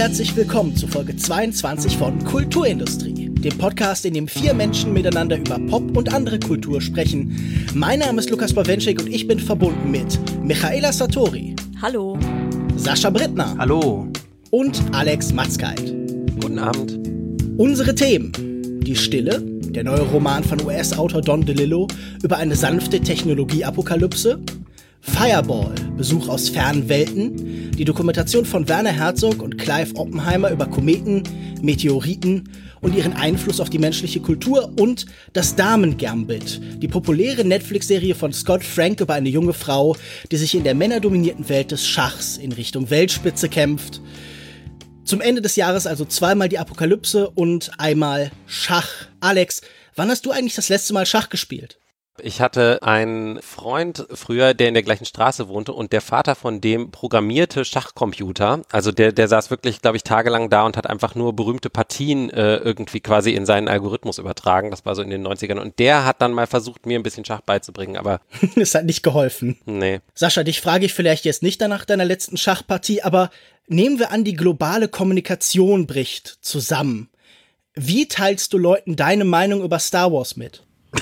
herzlich willkommen zu Folge 22 von Kulturindustrie, dem Podcast, in dem 4 Menschen miteinander über Pop und andere Kultur sprechen. Mein Name ist Lukas Bawenschik und ich bin verbunden mit Michaela Satori. Hallo. Sascha Brittner. Hallo. Und Alex Matzkeit. Guten Abend. Unsere Themen: Die Stille, der neue Roman von US-Autor Don DeLillo über eine sanfte Technologie-Apokalypse; Fireball, Besuch aus fernen Welten, die Dokumentation von Werner Herzog und Clive Oppenheimer über Kometen, Meteoriten und ihren Einfluss auf die menschliche Kultur; und Das Damen-Gambit, die populäre Netflix-Serie von Scott Frank über eine junge Frau, die sich in der männerdominierten Welt des Schachs in Richtung Weltspitze kämpft. Zum Ende des Jahres also zweimal die Apokalypse und einmal Schach. Alex, wann hast du eigentlich das letzte Mal Schach gespielt? Ich hatte einen Freund früher, der in der gleichen Straße wohnte, und der Vater von dem programmierte Schachcomputer. Also der saß wirklich, glaube ich, tagelang da und hat einfach nur berühmte Partien irgendwie quasi in seinen Algorithmus übertragen. Das war so in den 90ern. Und der hat dann mal versucht, mir ein bisschen Schach beizubringen, aber Es hat nicht geholfen. Nee. Sascha, dich frage ich vielleicht jetzt nicht nach deiner letzten Schachpartie, aber nehmen wir an, die globale Kommunikation bricht zusammen. Wie teilst du Leuten deine Meinung über Star Wars mit?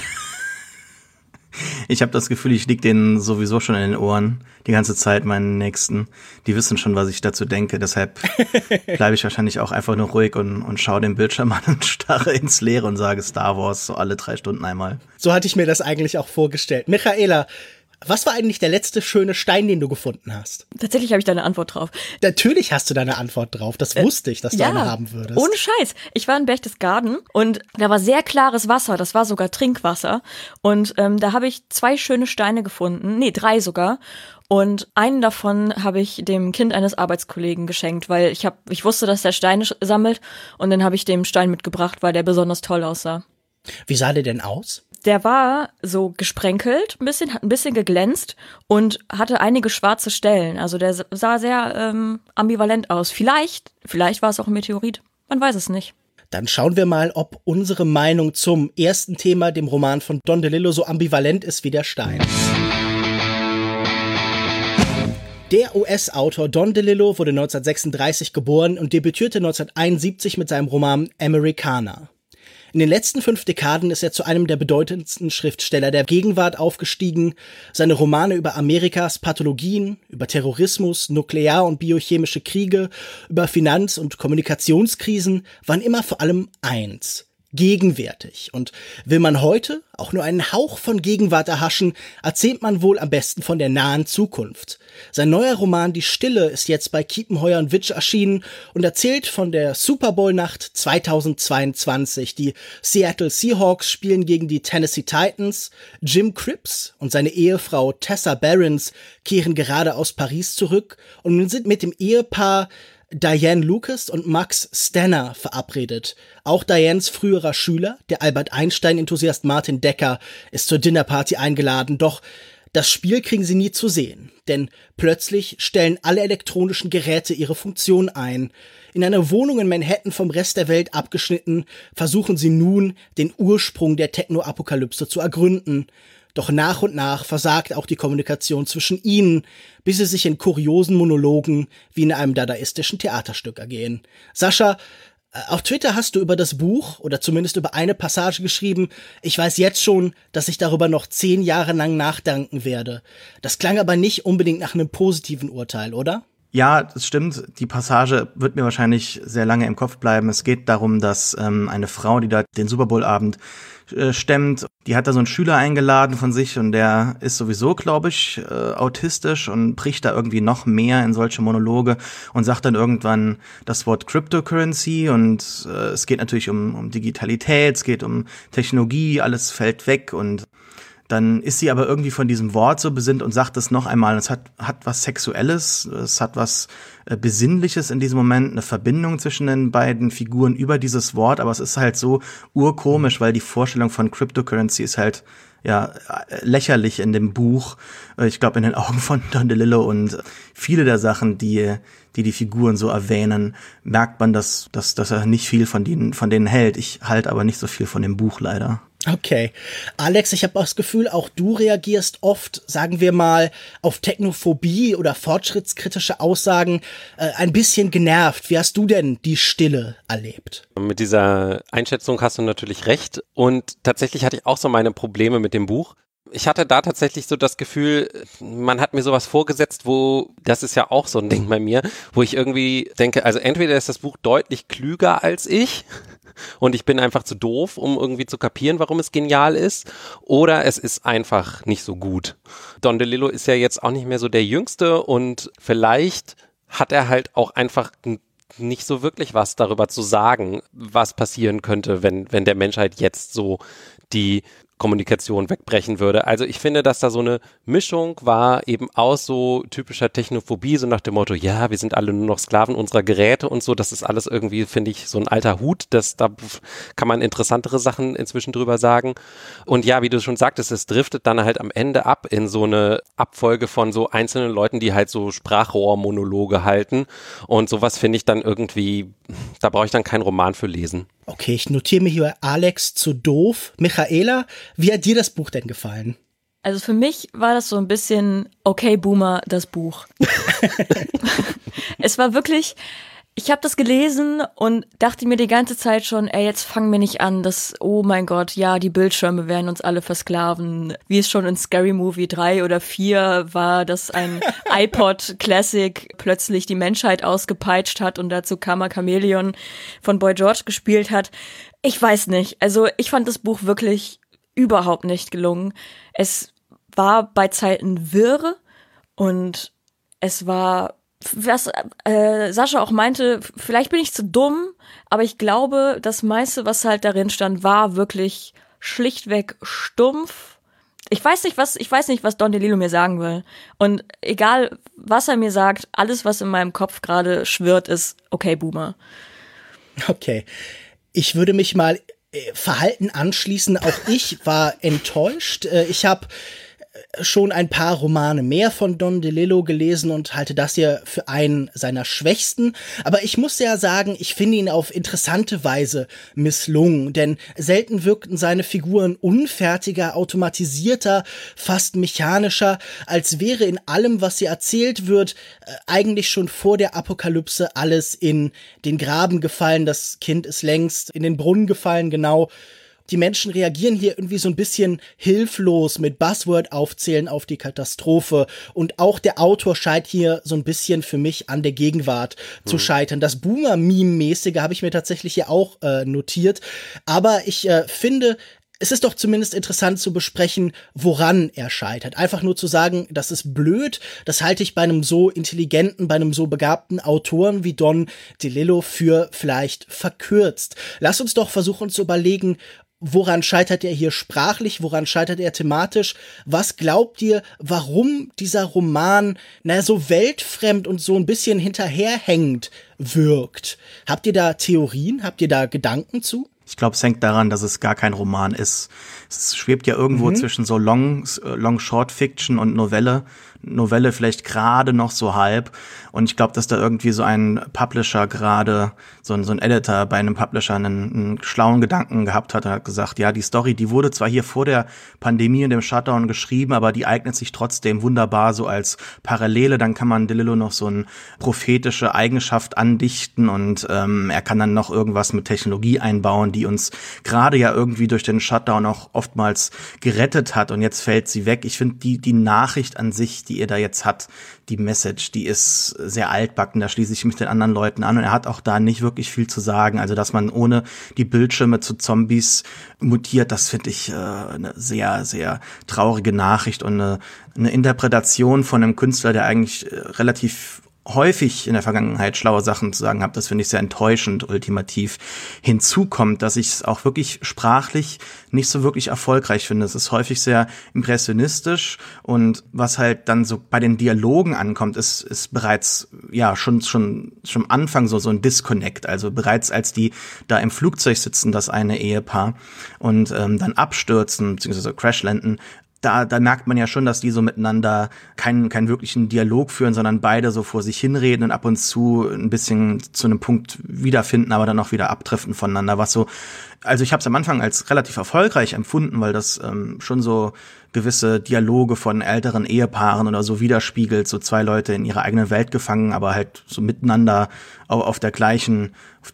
Ich habe das Gefühl, ich lieg denen sowieso schon in den Ohren, die ganze Zeit, meinen Nächsten. Die wissen schon, was ich dazu denke, deshalb bleibe ich wahrscheinlich auch einfach nur ruhig und schaue den Bildschirm an und starre ins Leere und sage Star Wars so alle 3 Stunden einmal. So hatte ich mir das eigentlich auch vorgestellt. Michaela, was war eigentlich der letzte schöne Stein, den du gefunden hast? Tatsächlich habe ich da eine Antwort drauf. Natürlich hast du da eine Antwort drauf. Das wusste ich, dass du eine haben würdest. Ohne Scheiß. Ich war in Berchtesgaden und da war sehr klares Wasser. Das war sogar Trinkwasser. Und da habe ich 2 schöne Steine gefunden. Nee, 3 sogar. Und einen davon habe ich dem Kind eines Arbeitskollegen geschenkt, weil ich wusste, dass der Steine sammelt. Und dann habe ich dem Stein mitgebracht, weil der besonders toll aussah. Wie sah der denn aus? Der war so gesprenkelt, hat ein bisschen geglänzt und hatte einige schwarze Stellen. Also der sah sehr ambivalent aus. Vielleicht war es auch ein Meteorit. Man weiß es nicht. Dann schauen wir mal, ob unsere Meinung zum ersten Thema, dem Roman von Don DeLillo, so ambivalent ist wie der Stein. Der US-Autor Don DeLillo wurde 1936 geboren und debütierte 1971 mit seinem Roman Americana. In den letzten 5 Dekaden ist er zu einem der bedeutendsten Schriftsteller der Gegenwart aufgestiegen. Seine Romane über Amerikas Pathologien, über Terrorismus, nuklear- und biochemische Kriege, über Finanz- und Kommunikationskrisen waren immer vor allem eins: gegenwärtig. Und will man heute auch nur einen Hauch von Gegenwart erhaschen, erzählt man wohl am besten von der nahen Zukunft. Sein neuer Roman Die Stille ist jetzt bei Kiepenheuer & Witsch erschienen und erzählt von der Super Bowl-Nacht 2022. Die Seattle Seahawks spielen gegen die Tennessee Titans. Jim Cripps und seine Ehefrau Tessa Barons kehren gerade aus Paris zurück und sind mit dem Ehepaar Diane Lucas und Max Stanner verabredet. Auch Dianes früherer Schüler, der Albert Einstein-Enthusiast Martin Decker, ist zur Dinnerparty eingeladen, doch das Spiel kriegen sie nie zu sehen, denn plötzlich stellen alle elektronischen Geräte ihre Funktion ein. In einer Wohnung in Manhattan vom Rest der Welt abgeschnitten, versuchen sie nun, den Ursprung der Techno-Apokalypse zu ergründen. Doch nach und nach versagt auch die Kommunikation zwischen ihnen, bis sie sich in kuriosen Monologen wie in einem dadaistischen Theaterstück ergehen. Sascha, auf Twitter hast du über das Buch oder zumindest über eine Passage geschrieben: Ich weiß jetzt schon, dass ich darüber noch 10 Jahre lang nachdenken werde. Das klang aber nicht unbedingt nach einem positiven Urteil, oder? Ja, das stimmt. Die Passage wird mir wahrscheinlich sehr lange im Kopf bleiben. Es geht darum, dass eine Frau, die da den Super Bowl-Abend stemmt, die hat da so einen Schüler eingeladen von sich und der ist sowieso, glaube ich, autistisch und bricht da irgendwie noch mehr in solche Monologe und sagt dann irgendwann das Wort Cryptocurrency und es geht natürlich um Digitalität, es geht um Technologie, alles fällt weg und dann ist sie aber irgendwie von diesem Wort so besinnt und sagt es noch einmal. Es hat was Sexuelles, es hat was Besinnliches in diesem Moment, eine Verbindung zwischen den beiden Figuren über dieses Wort, aber es ist halt so urkomisch, weil die Vorstellung von Cryptocurrency ist halt lächerlich in dem Buch, ich glaube in den Augen von Don DeLillo, und viele der Sachen, die Figuren so erwähnen, merkt man, dass er nicht viel von denen hält. Ich halte aber nicht so viel von dem Buch leider. Okay. Alex, ich habe das Gefühl, auch du reagierst oft, sagen wir mal, auf Technophobie oder fortschrittskritische Aussagen ein bisschen genervt. Wie hast du denn die Stille erlebt? Mit dieser Einschätzung hast du natürlich recht. Und tatsächlich hatte ich auch so meine Probleme mit dem Buch. Ich hatte da tatsächlich so das Gefühl, man hat mir sowas vorgesetzt, das ist ja auch so ein Ding bei mir, wo ich irgendwie denke, also entweder ist das Buch deutlich klüger als ich und ich bin einfach zu doof, um irgendwie zu kapieren, warum es genial ist, oder es ist einfach nicht so gut. Don DeLillo ist ja jetzt auch nicht mehr so der Jüngste und vielleicht hat er halt auch einfach nicht so wirklich was darüber zu sagen, was passieren könnte, wenn der Menschheit jetzt so die Kommunikation wegbrechen würde. Also ich finde, dass da so eine Mischung war eben aus so typischer Technophobie, so nach dem Motto, ja, wir sind alle nur noch Sklaven unserer Geräte und so, das ist alles irgendwie, finde ich, so ein alter Hut, da kann man interessantere Sachen inzwischen drüber sagen. Und ja, wie du schon sagtest, es driftet dann halt am Ende ab in so eine Abfolge von so einzelnen Leuten, die halt so Sprachrohrmonologe halten und sowas finde ich dann irgendwie, da brauche ich dann keinen Roman für lesen. Okay, ich notiere mir hier Alex zu doof. Michaela, wie hat dir das Buch denn gefallen? Also für mich war das so ein bisschen Okay Boomer, das Buch. Es war wirklich, ich habe das gelesen und dachte mir die ganze Zeit schon, jetzt fang mir nicht an, oh mein Gott, ja, die Bildschirme werden uns alle versklaven. Wie es schon in Scary Movie 3 oder 4 war, dass ein iPod Classic plötzlich die Menschheit ausgepeitscht hat und dazu Karma Chameleon von Boy George gespielt hat. Ich weiß nicht, also ich fand das Buch wirklich überhaupt nicht gelungen. Es war bei Zeiten wirr und es war, was Sascha auch meinte, vielleicht bin ich zu dumm, aber ich glaube, das meiste, was halt darin stand, war wirklich schlichtweg stumpf. Ich weiß nicht, was Don DeLillo mir sagen will. Und egal, was er mir sagt, alles, was in meinem Kopf gerade schwirrt, ist okay, Boomer. Okay. Ich würde mich mal verhalten anschließen. Auch ich war enttäuscht. Ich habe schon ein paar Romane mehr von Don DeLillo gelesen und halte das hier für einen seiner schwächsten. Aber ich muss ja sagen, ich finde ihn auf interessante Weise misslungen, denn selten wirkten seine Figuren unfertiger, automatisierter, fast mechanischer, als wäre in allem, was hier erzählt wird, eigentlich schon vor der Apokalypse alles in den Graben gefallen. Das Kind ist längst in den Brunnen gefallen, genau. Die Menschen reagieren hier irgendwie so ein bisschen hilflos mit Buzzword aufzählen auf die Katastrophe. Und auch der Autor scheint hier so ein bisschen für mich an der Gegenwart zu scheitern. Das Boomer-Meme-mäßige habe ich mir tatsächlich hier auch notiert. Aber ich finde, es ist doch zumindest interessant zu besprechen, woran er scheitert. Einfach nur zu sagen, das ist blöd, das halte ich bei einem so intelligenten, bei einem so begabten Autoren wie Don DeLillo für vielleicht verkürzt. Lass uns doch versuchen zu überlegen, woran scheitert er hier sprachlich? Woran scheitert er thematisch? Was glaubt ihr, warum dieser Roman, so weltfremd und so ein bisschen hinterherhängend wirkt? Habt ihr da Theorien? Habt ihr da Gedanken zu? Ich glaube, es hängt daran, dass es gar kein Roman ist. Es schwebt ja irgendwo zwischen so Long-Short-Fiction und Novelle. Novelle vielleicht gerade noch so halb. Und ich glaube, dass da irgendwie so ein Publisher gerade, so ein Editor bei einem Publisher einen schlauen Gedanken gehabt hat. Er hat gesagt, ja, die Story, die wurde zwar hier vor der Pandemie und dem Shutdown geschrieben, aber die eignet sich trotzdem wunderbar so als Parallele. Dann kann man DeLillo noch so eine prophetische Eigenschaft andichten und er kann dann noch irgendwas mit Technologie einbauen, die uns gerade ja irgendwie durch den Shutdown auch oftmals gerettet hat und jetzt fällt sie weg. Ich finde die Nachricht an sich, die er da jetzt hat, die Message, die ist sehr altbacken, da schließe ich mich den anderen Leuten an und er hat auch da nicht wirklich viel zu sagen, also dass man ohne die Bildschirme zu Zombies mutiert, das finde ich eine sehr, sehr traurige Nachricht und eine Interpretation von einem Künstler, der eigentlich relativ häufig in der Vergangenheit schlaue Sachen zu sagen habe, das finde ich sehr enttäuschend ultimativ. Hinzu kommt, dass ich es auch wirklich sprachlich nicht so wirklich erfolgreich finde. Es ist häufig sehr impressionistisch und was halt dann so bei den Dialogen ankommt, ist bereits ja schon am Anfang so ein Disconnect. Also bereits als die da im Flugzeug sitzen, das eine Ehepaar und dann abstürzen bzw. crashlanden, da merkt man ja schon, dass die so miteinander keinen wirklichen Dialog führen, sondern beide so vor sich hinreden und ab und zu ein bisschen zu einem Punkt wiederfinden, aber dann auch wieder abdriften voneinander, was so also ich habe es am Anfang als relativ erfolgreich empfunden, weil das schon so gewisse Dialoge von älteren Ehepaaren oder so widerspiegelt, so zwei Leute in ihrer eigenen Welt gefangen, aber halt so miteinander auf der gleichen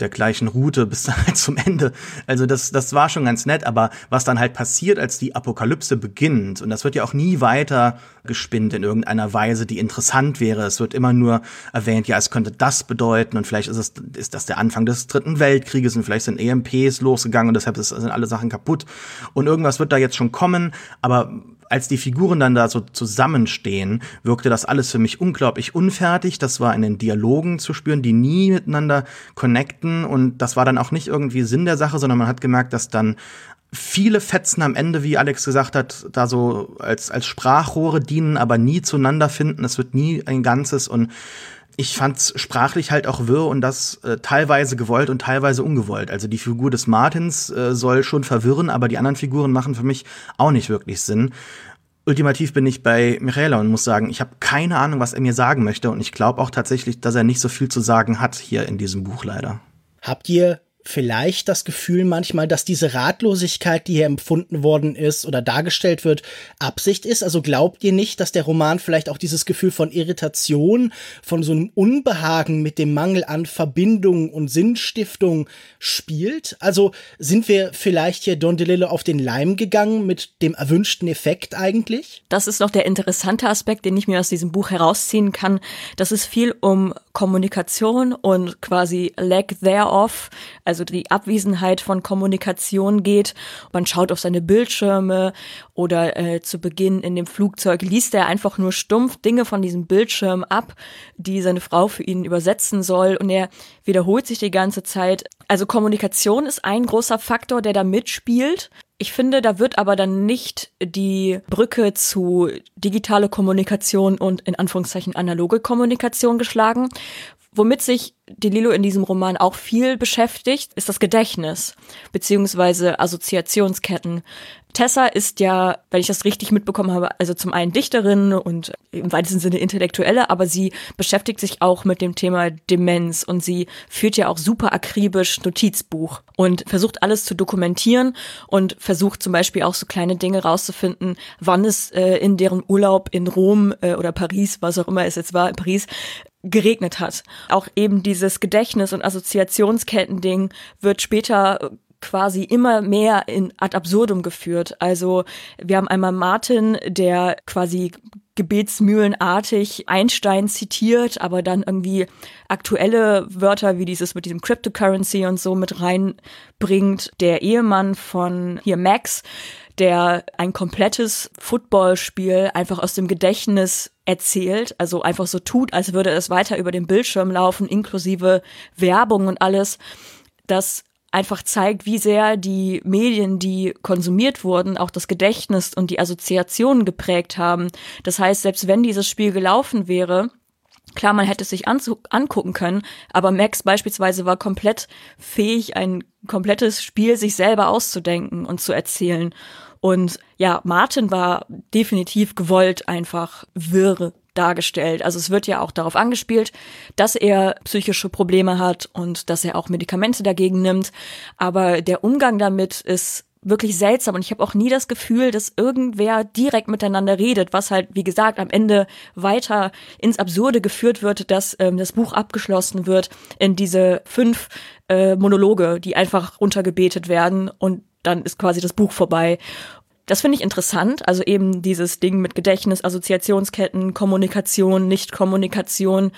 Route bis dann halt zum Ende. Also das war schon ganz nett, aber was dann halt passiert, als die Apokalypse beginnt, und das wird ja auch nie weiter gespinnt in irgendeiner Weise, die interessant wäre. Es wird immer nur erwähnt, ja, es könnte das bedeuten und vielleicht ist das der Anfang des Dritten Weltkrieges und vielleicht sind EMPs losgegangen und deshalb sind alle Sachen kaputt und irgendwas wird da jetzt schon kommen, aber als die Figuren dann da so zusammenstehen, wirkte das alles für mich unglaublich unfertig. Das war in den Dialogen zu spüren, die nie miteinander connecten. Und das war dann auch nicht irgendwie Sinn der Sache, sondern man hat gemerkt, dass dann viele Fetzen am Ende, wie Alex gesagt hat, da so als Sprachrohre dienen, aber nie zueinander finden. Es wird nie ein Ganzes und ich fand's sprachlich halt auch wirr und das teilweise gewollt und teilweise ungewollt. Also die Figur des Martins soll schon verwirren, aber die anderen Figuren machen für mich auch nicht wirklich Sinn. Ultimativ bin ich bei Michaela und muss sagen, ich habe keine Ahnung, was er mir sagen möchte und ich glaube auch tatsächlich, dass er nicht so viel zu sagen hat hier in diesem Buch leider. Habt ihr vielleicht das Gefühl manchmal, dass diese Ratlosigkeit, die hier empfunden worden ist oder dargestellt wird, Absicht ist? Also glaubt ihr nicht, dass der Roman vielleicht auch dieses Gefühl von Irritation, von so einem Unbehagen mit dem Mangel an Verbindung und Sinnstiftung spielt? Also sind wir vielleicht hier Don DeLillo auf den Leim gegangen mit dem erwünschten Effekt eigentlich? Das ist noch der interessante Aspekt, den ich mir aus diesem Buch herausziehen kann, dass es viel um Kommunikation und quasi lack thereof, also die Abwesenheit von Kommunikation geht. Man schaut auf seine Bildschirme oder zu Beginn in dem Flugzeug liest er einfach nur stumpf Dinge von diesem Bildschirm ab, die seine Frau für ihn übersetzen soll und er wiederholt sich die ganze Zeit. Also Kommunikation ist ein großer Faktor, der da mitspielt. Ich finde, da wird aber dann nicht die Brücke zu digitale Kommunikation und in Anführungszeichen analoge Kommunikation geschlagen. Womit sich DeLillo in diesem Roman auch viel beschäftigt, ist das Gedächtnis beziehungsweise Assoziationsketten. Tessa ist ja, wenn ich das richtig mitbekommen habe, also zum einen Dichterin und im weitesten Sinne Intellektuelle, aber sie beschäftigt sich auch mit dem Thema Demenz und sie führt ja auch super akribisch Notizbuch und versucht alles zu dokumentieren und versucht zum Beispiel auch so kleine Dinge rauszufinden, wann es in deren Urlaub in Rom oder Paris, was auch immer es jetzt war, in Paris, geregnet hat. Auch eben dieses Gedächtnis- und Assoziationsketten-Ding wird später quasi immer mehr in ad absurdum geführt. Also wir haben einmal Martin, der quasi gebetsmühlenartig Einstein zitiert, aber dann irgendwie aktuelle Wörter wie dieses mit diesem Cryptocurrency und so mit reinbringt. Der Ehemann von hier Max, der ein komplettes Footballspiel einfach aus dem Gedächtnis erzählt, also einfach so tut, als würde es weiter über den Bildschirm laufen, inklusive Werbung und alles, das einfach zeigt, wie sehr die Medien, die konsumiert wurden, auch das Gedächtnis und die Assoziationen geprägt haben. Das heißt, selbst wenn dieses Spiel gelaufen wäre, klar, man hätte es sich angucken können, aber Max beispielsweise war komplett fähig, ein komplettes Spiel sich selber auszudenken und zu erzählen. Und ja, Martin war definitiv gewollt einfach wirr dargestellt. Also es wird ja auch darauf angespielt, dass er psychische Probleme hat und dass er auch Medikamente dagegen nimmt. Aber der Umgang damit ist wirklich seltsam und ich habe auch nie das Gefühl, dass irgendwer direkt miteinander redet, was halt, wie gesagt, am Ende weiter ins Absurde geführt wird, dass das Buch abgeschlossen wird in diese 5 Monologe, die einfach runtergebetet werden und dann ist quasi das Buch vorbei. Das finde ich interessant, also eben dieses Ding mit Gedächtnis, Assoziationsketten, Kommunikation, Nicht-Kommunikation.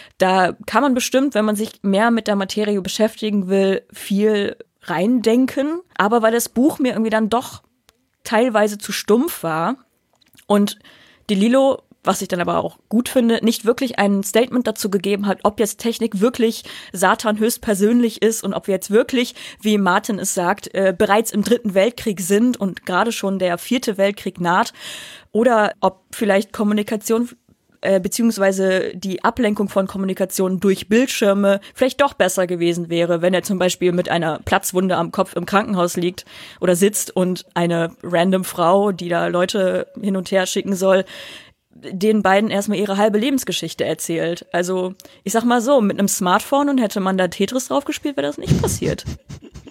Da kann man bestimmt, wenn man sich mehr mit der Materie beschäftigen will, viel reindenken. Aber weil das Buch mir irgendwie dann doch teilweise zu stumpf war und DeLillo, was ich dann aber auch gut finde, nicht wirklich ein Statement dazu gegeben hat, ob jetzt Technik wirklich Satan höchstpersönlich ist und ob wir jetzt wirklich, wie Martin es sagt, bereits im 3. Weltkrieg sind und gerade schon der 4. Weltkrieg naht oder ob vielleicht Kommunikation beziehungsweise die Ablenkung von Kommunikation durch Bildschirme vielleicht doch besser gewesen wäre, wenn er zum Beispiel mit einer Platzwunde am Kopf im Krankenhaus liegt oder sitzt und eine random Frau, die da Leute hin und her schicken soll, den beiden erstmal ihre halbe Lebensgeschichte erzählt. Also, ich sag mal so, mit einem Smartphone und hätte man da Tetris drauf gespielt, wäre das nicht passiert.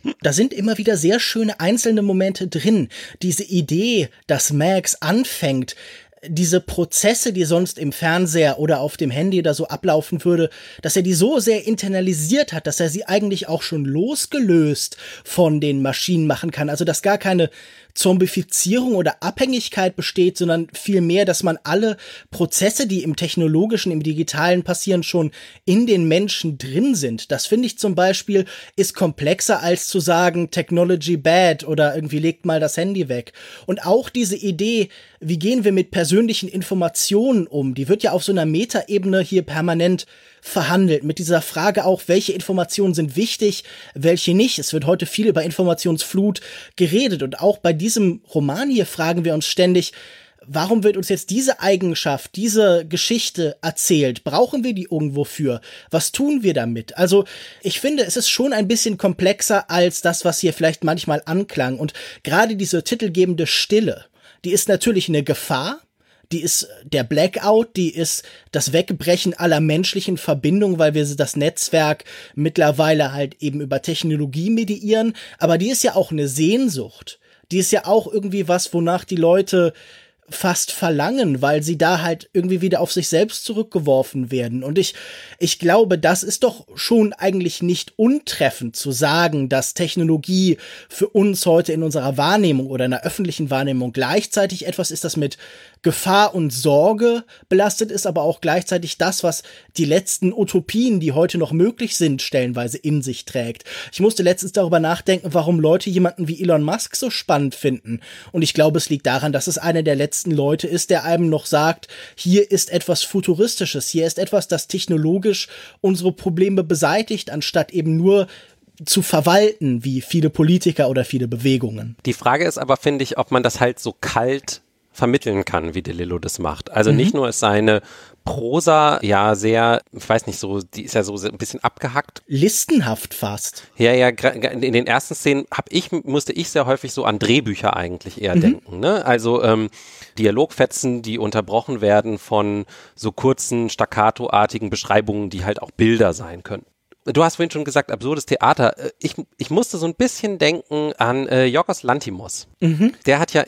Da sind immer wieder sehr schöne einzelne Momente drin. Diese Idee, dass Max anfängt, diese Prozesse, die sonst im Fernseher oder auf dem Handy oder so ablaufen würde, dass er die so sehr internalisiert hat, dass er sie eigentlich auch schon losgelöst von den Maschinen machen kann. Also dass gar keine Zombifizierung oder Abhängigkeit besteht, sondern vielmehr, dass man alle Prozesse, die im Technologischen, im Digitalen passieren, schon in den Menschen drin sind. Das finde ich zum Beispiel ist komplexer als zu sagen, Technology bad oder irgendwie legt mal das Handy weg. Und auch diese Idee, wie gehen wir mit persönlichen Informationen um, die wird ja auf so einer Metaebene hier permanent verhandelt, mit dieser Frage auch, welche Informationen sind wichtig, welche nicht. Es wird heute viel über Informationsflut geredet und auch bei diesem Roman hier fragen wir uns ständig, warum wird uns jetzt diese Eigenschaft, diese Geschichte erzählt? Brauchen wir die irgendwo für? Was tun wir damit? Also ich finde, es ist schon ein bisschen komplexer als das, was hier vielleicht manchmal anklang und gerade diese titelgebende Stille, die ist natürlich eine Gefahr. Die ist der Blackout, die ist das Wegbrechen aller menschlichen Verbindungen, weil wir das Netzwerk mittlerweile halt eben über Technologie mediieren. Aber die ist ja auch eine Sehnsucht. Die ist ja auch irgendwie was, wonach die Leute fast verlangen, weil sie da halt irgendwie wieder auf sich selbst zurückgeworfen werden. Und ich glaube, das ist doch schon eigentlich nicht untreffend zu sagen, dass Technologie für uns heute in unserer Wahrnehmung oder in der öffentlichen Wahrnehmung gleichzeitig etwas ist, das mit Gefahr und Sorge belastet ist, aber auch gleichzeitig das, was die letzten Utopien, die heute noch möglich sind, stellenweise in sich trägt. Ich musste letztens darüber nachdenken, warum Leute jemanden wie Elon Musk so spannend finden. Und ich glaube, es liegt daran, dass es einer der letzten Leute ist, der einem noch sagt, hier ist etwas Futuristisches, hier ist etwas, das technologisch unsere Probleme beseitigt, anstatt eben nur zu verwalten, wie viele Politiker oder viele Bewegungen. Die Frage ist aber, finde ich, ob man das halt so kalt vermitteln kann, wie DeLillo das macht. Also nicht nur ist seine Prosa ja sehr, ich weiß nicht, so, die ist ja so ein bisschen abgehackt. Listenhaft fast. Ja, in den ersten Szenen musste ich sehr häufig so an Drehbücher eigentlich eher denken, ne? Also Dialogfetzen, die unterbrochen werden von so kurzen, staccatoartigen Beschreibungen, die halt auch Bilder sein können. Du hast vorhin schon gesagt, absurdes Theater. Ich musste so ein bisschen denken an Yorgos Lanthimos. Der hat ja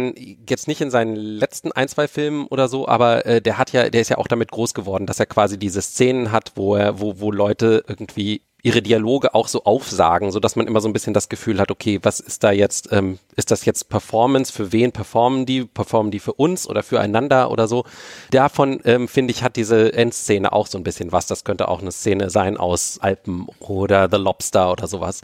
jetzt nicht in seinen letzten 1-2 Filmen oder so, aber der ist ja auch damit groß geworden, dass er quasi diese Szenen hat, wo Leute irgendwie ihre Dialoge auch so aufsagen, so dass man immer so ein bisschen das Gefühl hat, okay, was ist da jetzt, ist das jetzt Performance, für wen performen die für uns oder füreinander oder so. Davon, finde ich, hat diese Endszene auch so ein bisschen was, das könnte auch eine Szene sein aus Alpen oder The Lobster oder sowas.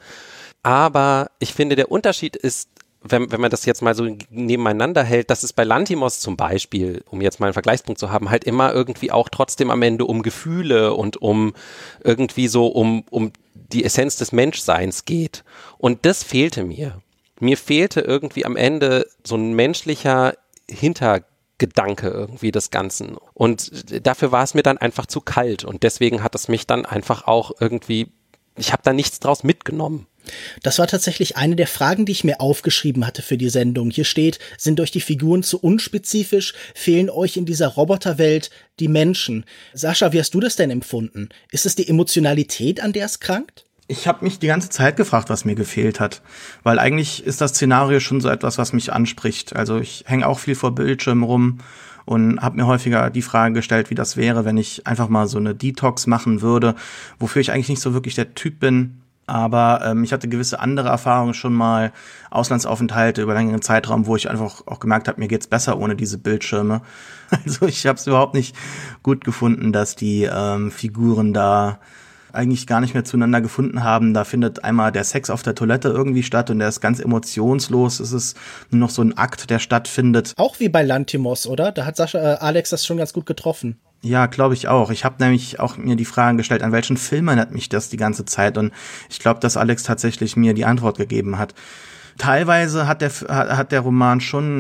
Aber ich finde, der Unterschied ist, wenn man das jetzt mal so nebeneinander hält, dass es bei Lanthimos zum Beispiel, um jetzt mal einen Vergleichspunkt zu haben, halt immer irgendwie auch trotzdem am Ende um Gefühle und um irgendwie so um die Essenz des Menschseins geht. Und das fehlte mir. Mir fehlte irgendwie am Ende so ein menschlicher Hintergedanke irgendwie des Ganzen. Und dafür war es mir dann einfach zu kalt. Und deswegen hat es mich dann einfach auch irgendwie, ich habe da nichts draus mitgenommen. Das war tatsächlich eine der Fragen, die ich mir aufgeschrieben hatte für die Sendung. Hier steht, sind euch die Figuren zu unspezifisch? Fehlen euch in dieser Roboterwelt die Menschen? Sascha, wie hast du das denn empfunden? Ist es die Emotionalität, an der es krankt? Ich habe mich die ganze Zeit gefragt, was mir gefehlt hat, weil eigentlich ist das Szenario schon so etwas, was mich anspricht. Also ich hänge auch viel vor Bildschirmen rum und habe mir häufiger die Frage gestellt, wie das wäre, wenn ich einfach mal so eine Detox machen würde, wofür ich eigentlich nicht so wirklich der Typ bin. Aber ich hatte gewisse andere Erfahrungen schon mal, Auslandsaufenthalte über längeren Zeitraum, wo ich einfach auch gemerkt habe, mir geht's besser ohne diese Bildschirme. Also ich habe es überhaupt nicht gut gefunden, dass die Figuren da eigentlich gar nicht mehr zueinander gefunden haben. Da findet einmal der Sex auf der Toilette irgendwie statt und der ist ganz emotionslos. Es ist nur noch so ein Akt, der stattfindet. Auch wie bei Lanthimos, oder? Da hat Alex das schon ganz gut getroffen. Ja, glaube ich auch. Ich habe nämlich auch mir die Fragen gestellt, an welchen Film erinnert mich das die ganze Zeit? Und ich glaube, dass Alex tatsächlich mir die Antwort gegeben hat. Teilweise hat der Roman schon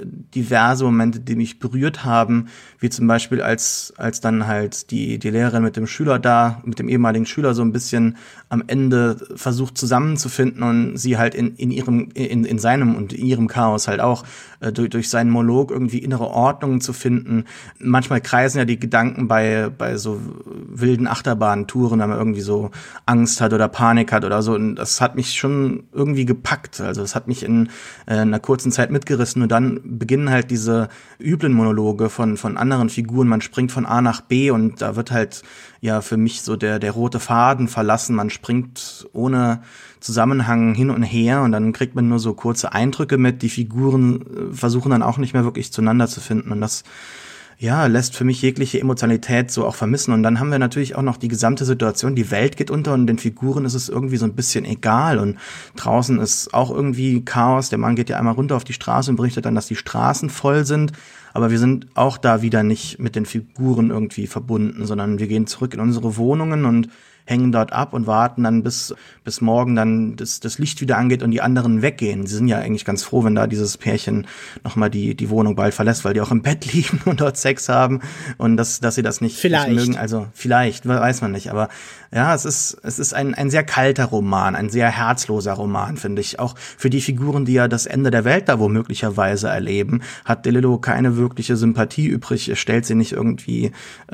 diverse Momente, die mich berührt haben, wie zum Beispiel als dann halt die Lehrerin mit dem mit dem ehemaligen Schüler so ein bisschen am Ende versucht zusammenzufinden und sie halt in seinem und in ihrem Chaos halt auch durch seinen Monolog irgendwie innere Ordnungen zu finden. Manchmal kreisen ja die Gedanken bei so wilden Achterbahntouren, wenn man irgendwie so Angst hat oder Panik hat oder so. Und das hat mich schon irgendwie gepackt. Also es hat mich in einer kurzen Zeit mitgerissen. Und dann beginnen halt diese üblen Monologe von anderen Figuren. Man springt von A nach B und da wird halt ja für mich so der rote Faden verlassen. Man springt ohne Zusammenhang hin und her und dann kriegt man nur so kurze Eindrücke mit. Die Figuren versuchen dann auch nicht mehr wirklich zueinander zu finden und das ja, lässt für mich jegliche Emotionalität so auch vermissen. Und dann haben wir natürlich auch noch die gesamte Situation, die Welt geht unter und den Figuren ist es irgendwie so ein bisschen egal. Und draußen ist auch irgendwie Chaos. Der Mann geht ja einmal runter auf die Straße und berichtet dann, dass die Straßen voll sind. Aber wir sind auch da wieder nicht mit den Figuren irgendwie verbunden, sondern wir gehen zurück in unsere Wohnungen und hängen dort ab und warten dann bis morgen dann das Licht wieder angeht und die anderen weggehen. Sie sind ja eigentlich ganz froh, wenn da dieses Pärchen nochmal die Wohnung bald verlässt, weil die auch im Bett liegen und dort Sex haben und dass sie das nicht mögen. Also vielleicht, weiß man nicht. Aber ja, es ist ein sehr kalter Roman, ein sehr herzloser Roman, finde ich. Auch für die Figuren, die ja das Ende der Welt da womöglicherweise erleben, hat DeLillo keine wirkliche Sympathie übrig. Er stellt sie nicht irgendwie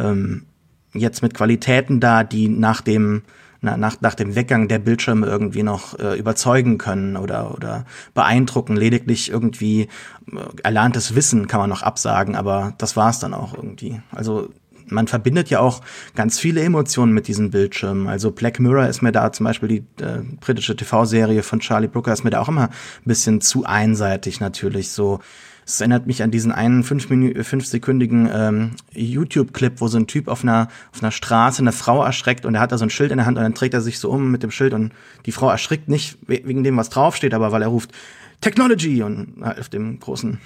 jetzt mit Qualitäten da, die nach dem Weggang der Bildschirme irgendwie noch überzeugen können oder beeindrucken. Lediglich irgendwie erlerntes Wissen kann man noch absagen, aber das war's dann auch irgendwie. Also man verbindet ja auch ganz viele Emotionen mit diesen Bildschirmen. Also Black Mirror ist mir da zum Beispiel die britische TV-Serie von Charlie Brooker ist mir da auch immer ein bisschen zu einseitig natürlich so. Es erinnert mich an diesen einen 5-sekündigen YouTube-Clip, wo so ein Typ auf einer Straße eine Frau erschreckt und er hat da so ein Schild in der Hand und dann dreht er sich so um mit dem Schild und die Frau erschrickt nicht wegen dem, was draufsteht, aber weil er ruft Technology und auf dem großen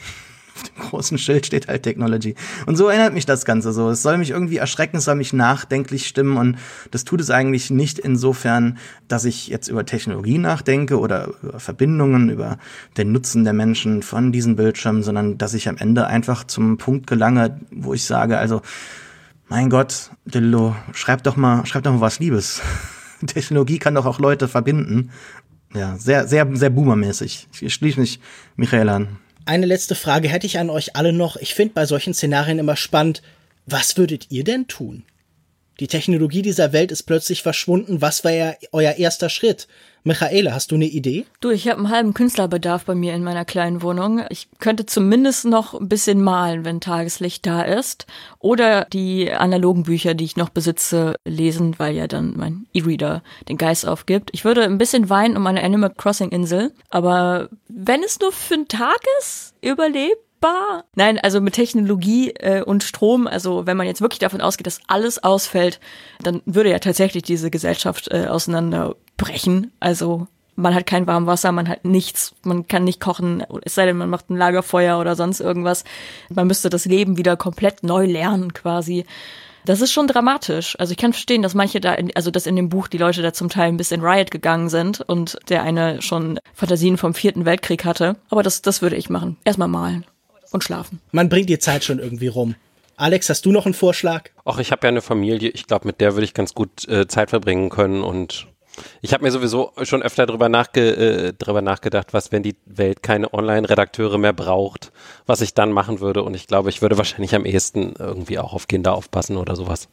Schild steht halt Technology. Und so erinnert mich das Ganze so. Es soll mich irgendwie erschrecken, es soll mich nachdenklich stimmen und das tut es eigentlich nicht insofern, dass ich jetzt über Technologie nachdenke oder über Verbindungen, über den Nutzen der Menschen von diesen Bildschirmen, sondern dass ich am Ende einfach zum Punkt gelange, wo ich sage, also, mein Gott, DeLillo, schreib doch mal was Liebes. Technologie kann doch auch Leute verbinden. Ja, sehr, sehr, sehr boomermäßig. Ich schließe mich Michael an. Eine letzte Frage hätte ich an euch alle noch. Ich finde bei solchen Szenarien immer spannend, was würdet ihr denn tun? Die Technologie dieser Welt ist plötzlich verschwunden. Was wäre euer erster Schritt? Michaela, hast du eine Idee? Du, ich habe einen halben Künstlerbedarf bei mir in meiner kleinen Wohnung. Ich könnte zumindest noch ein bisschen malen, wenn Tageslicht da ist. Oder die analogen Bücher, die ich noch besitze, lesen, weil ja dann mein E-Reader den Geist aufgibt. Ich würde ein bisschen weinen um meine Animal Crossing Insel. Aber wenn es nur für einen Tag ist, überlebt. Nein, also mit Technologie und Strom, also wenn man jetzt wirklich davon ausgeht, dass alles ausfällt, dann würde ja tatsächlich diese Gesellschaft auseinanderbrechen. Also man hat kein Warmwasser, man hat nichts, man kann nicht kochen, es sei denn, man macht ein Lagerfeuer oder sonst irgendwas. Man müsste das Leben wieder komplett neu lernen quasi. Das ist schon dramatisch. Also ich kann verstehen, dass manche dass in dem Buch die Leute da zum Teil ein bisschen Riot gegangen sind und der eine schon Fantasien vom 4. Weltkrieg hatte. Aber das würde ich machen. Erstmal malen. Und schlafen. Man bringt die Zeit schon irgendwie rum. Alex, hast du noch einen Vorschlag? Ach, ich habe ja eine Familie. Ich glaube, mit der würde ich ganz gut Zeit verbringen können. Und ich habe mir sowieso schon öfter drüber nachgedacht, was, wenn die Welt keine Online-Redakteure mehr braucht, was ich dann machen würde. Und ich glaube, ich würde wahrscheinlich am ehesten irgendwie auch auf Kinder aufpassen oder sowas.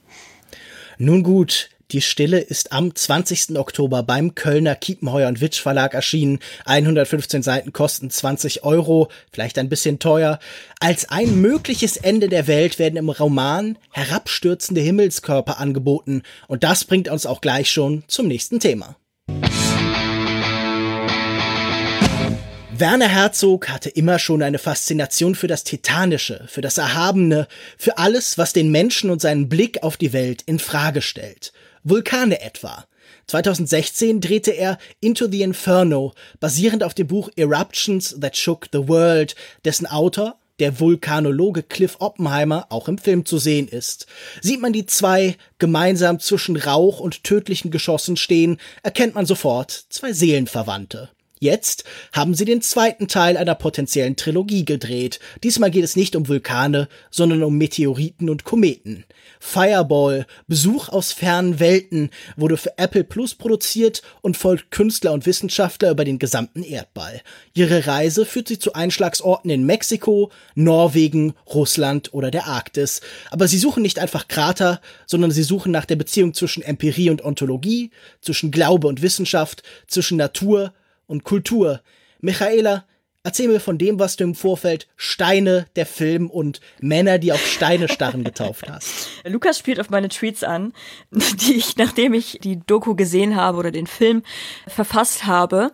Nun gut. Die Stille ist am 20. Oktober beim Kölner Kiepenheuer und Witsch Verlag erschienen. 115 Seiten kosten 20 €, vielleicht ein bisschen teuer. Als ein mögliches Ende der Welt werden im Roman herabstürzende Himmelskörper angeboten. Und das bringt uns auch gleich schon zum nächsten Thema. Werner Herzog hatte immer schon eine Faszination für das Titanische, für das Erhabene, für alles, was den Menschen und seinen Blick auf die Welt in Frage stellt. Vulkane etwa. 2016 drehte er Into the Inferno, basierend auf dem Buch Eruptions That Shook the World, dessen Autor, der Vulkanologe Cliff Oppenheimer, auch im Film zu sehen ist. Sieht man die zwei gemeinsam zwischen Rauch und tödlichen Geschossen stehen, erkennt man sofort zwei Seelenverwandte. Jetzt haben sie den zweiten Teil einer potenziellen Trilogie gedreht. Diesmal geht es nicht um Vulkane, sondern um Meteoriten und Kometen. Fireball, Besuch aus fernen Welten, wurde für Apple Plus produziert und folgt Künstler und Wissenschaftler über den gesamten Erdball. Ihre Reise führt sie zu Einschlagsorten in Mexiko, Norwegen, Russland oder der Arktis. Aber sie suchen nicht einfach Krater, sondern sie suchen nach der Beziehung zwischen Empirie und Ontologie, zwischen Glaube und Wissenschaft, zwischen Natur und Kultur. Michaela, erzähl mir von dem, was du im Vorfeld Steine, der Film und Männer, die auf Steine starren getauft hast. Lukas spielt auf meine Tweets an, die ich, nachdem ich die Doku gesehen habe oder den Film verfasst habe.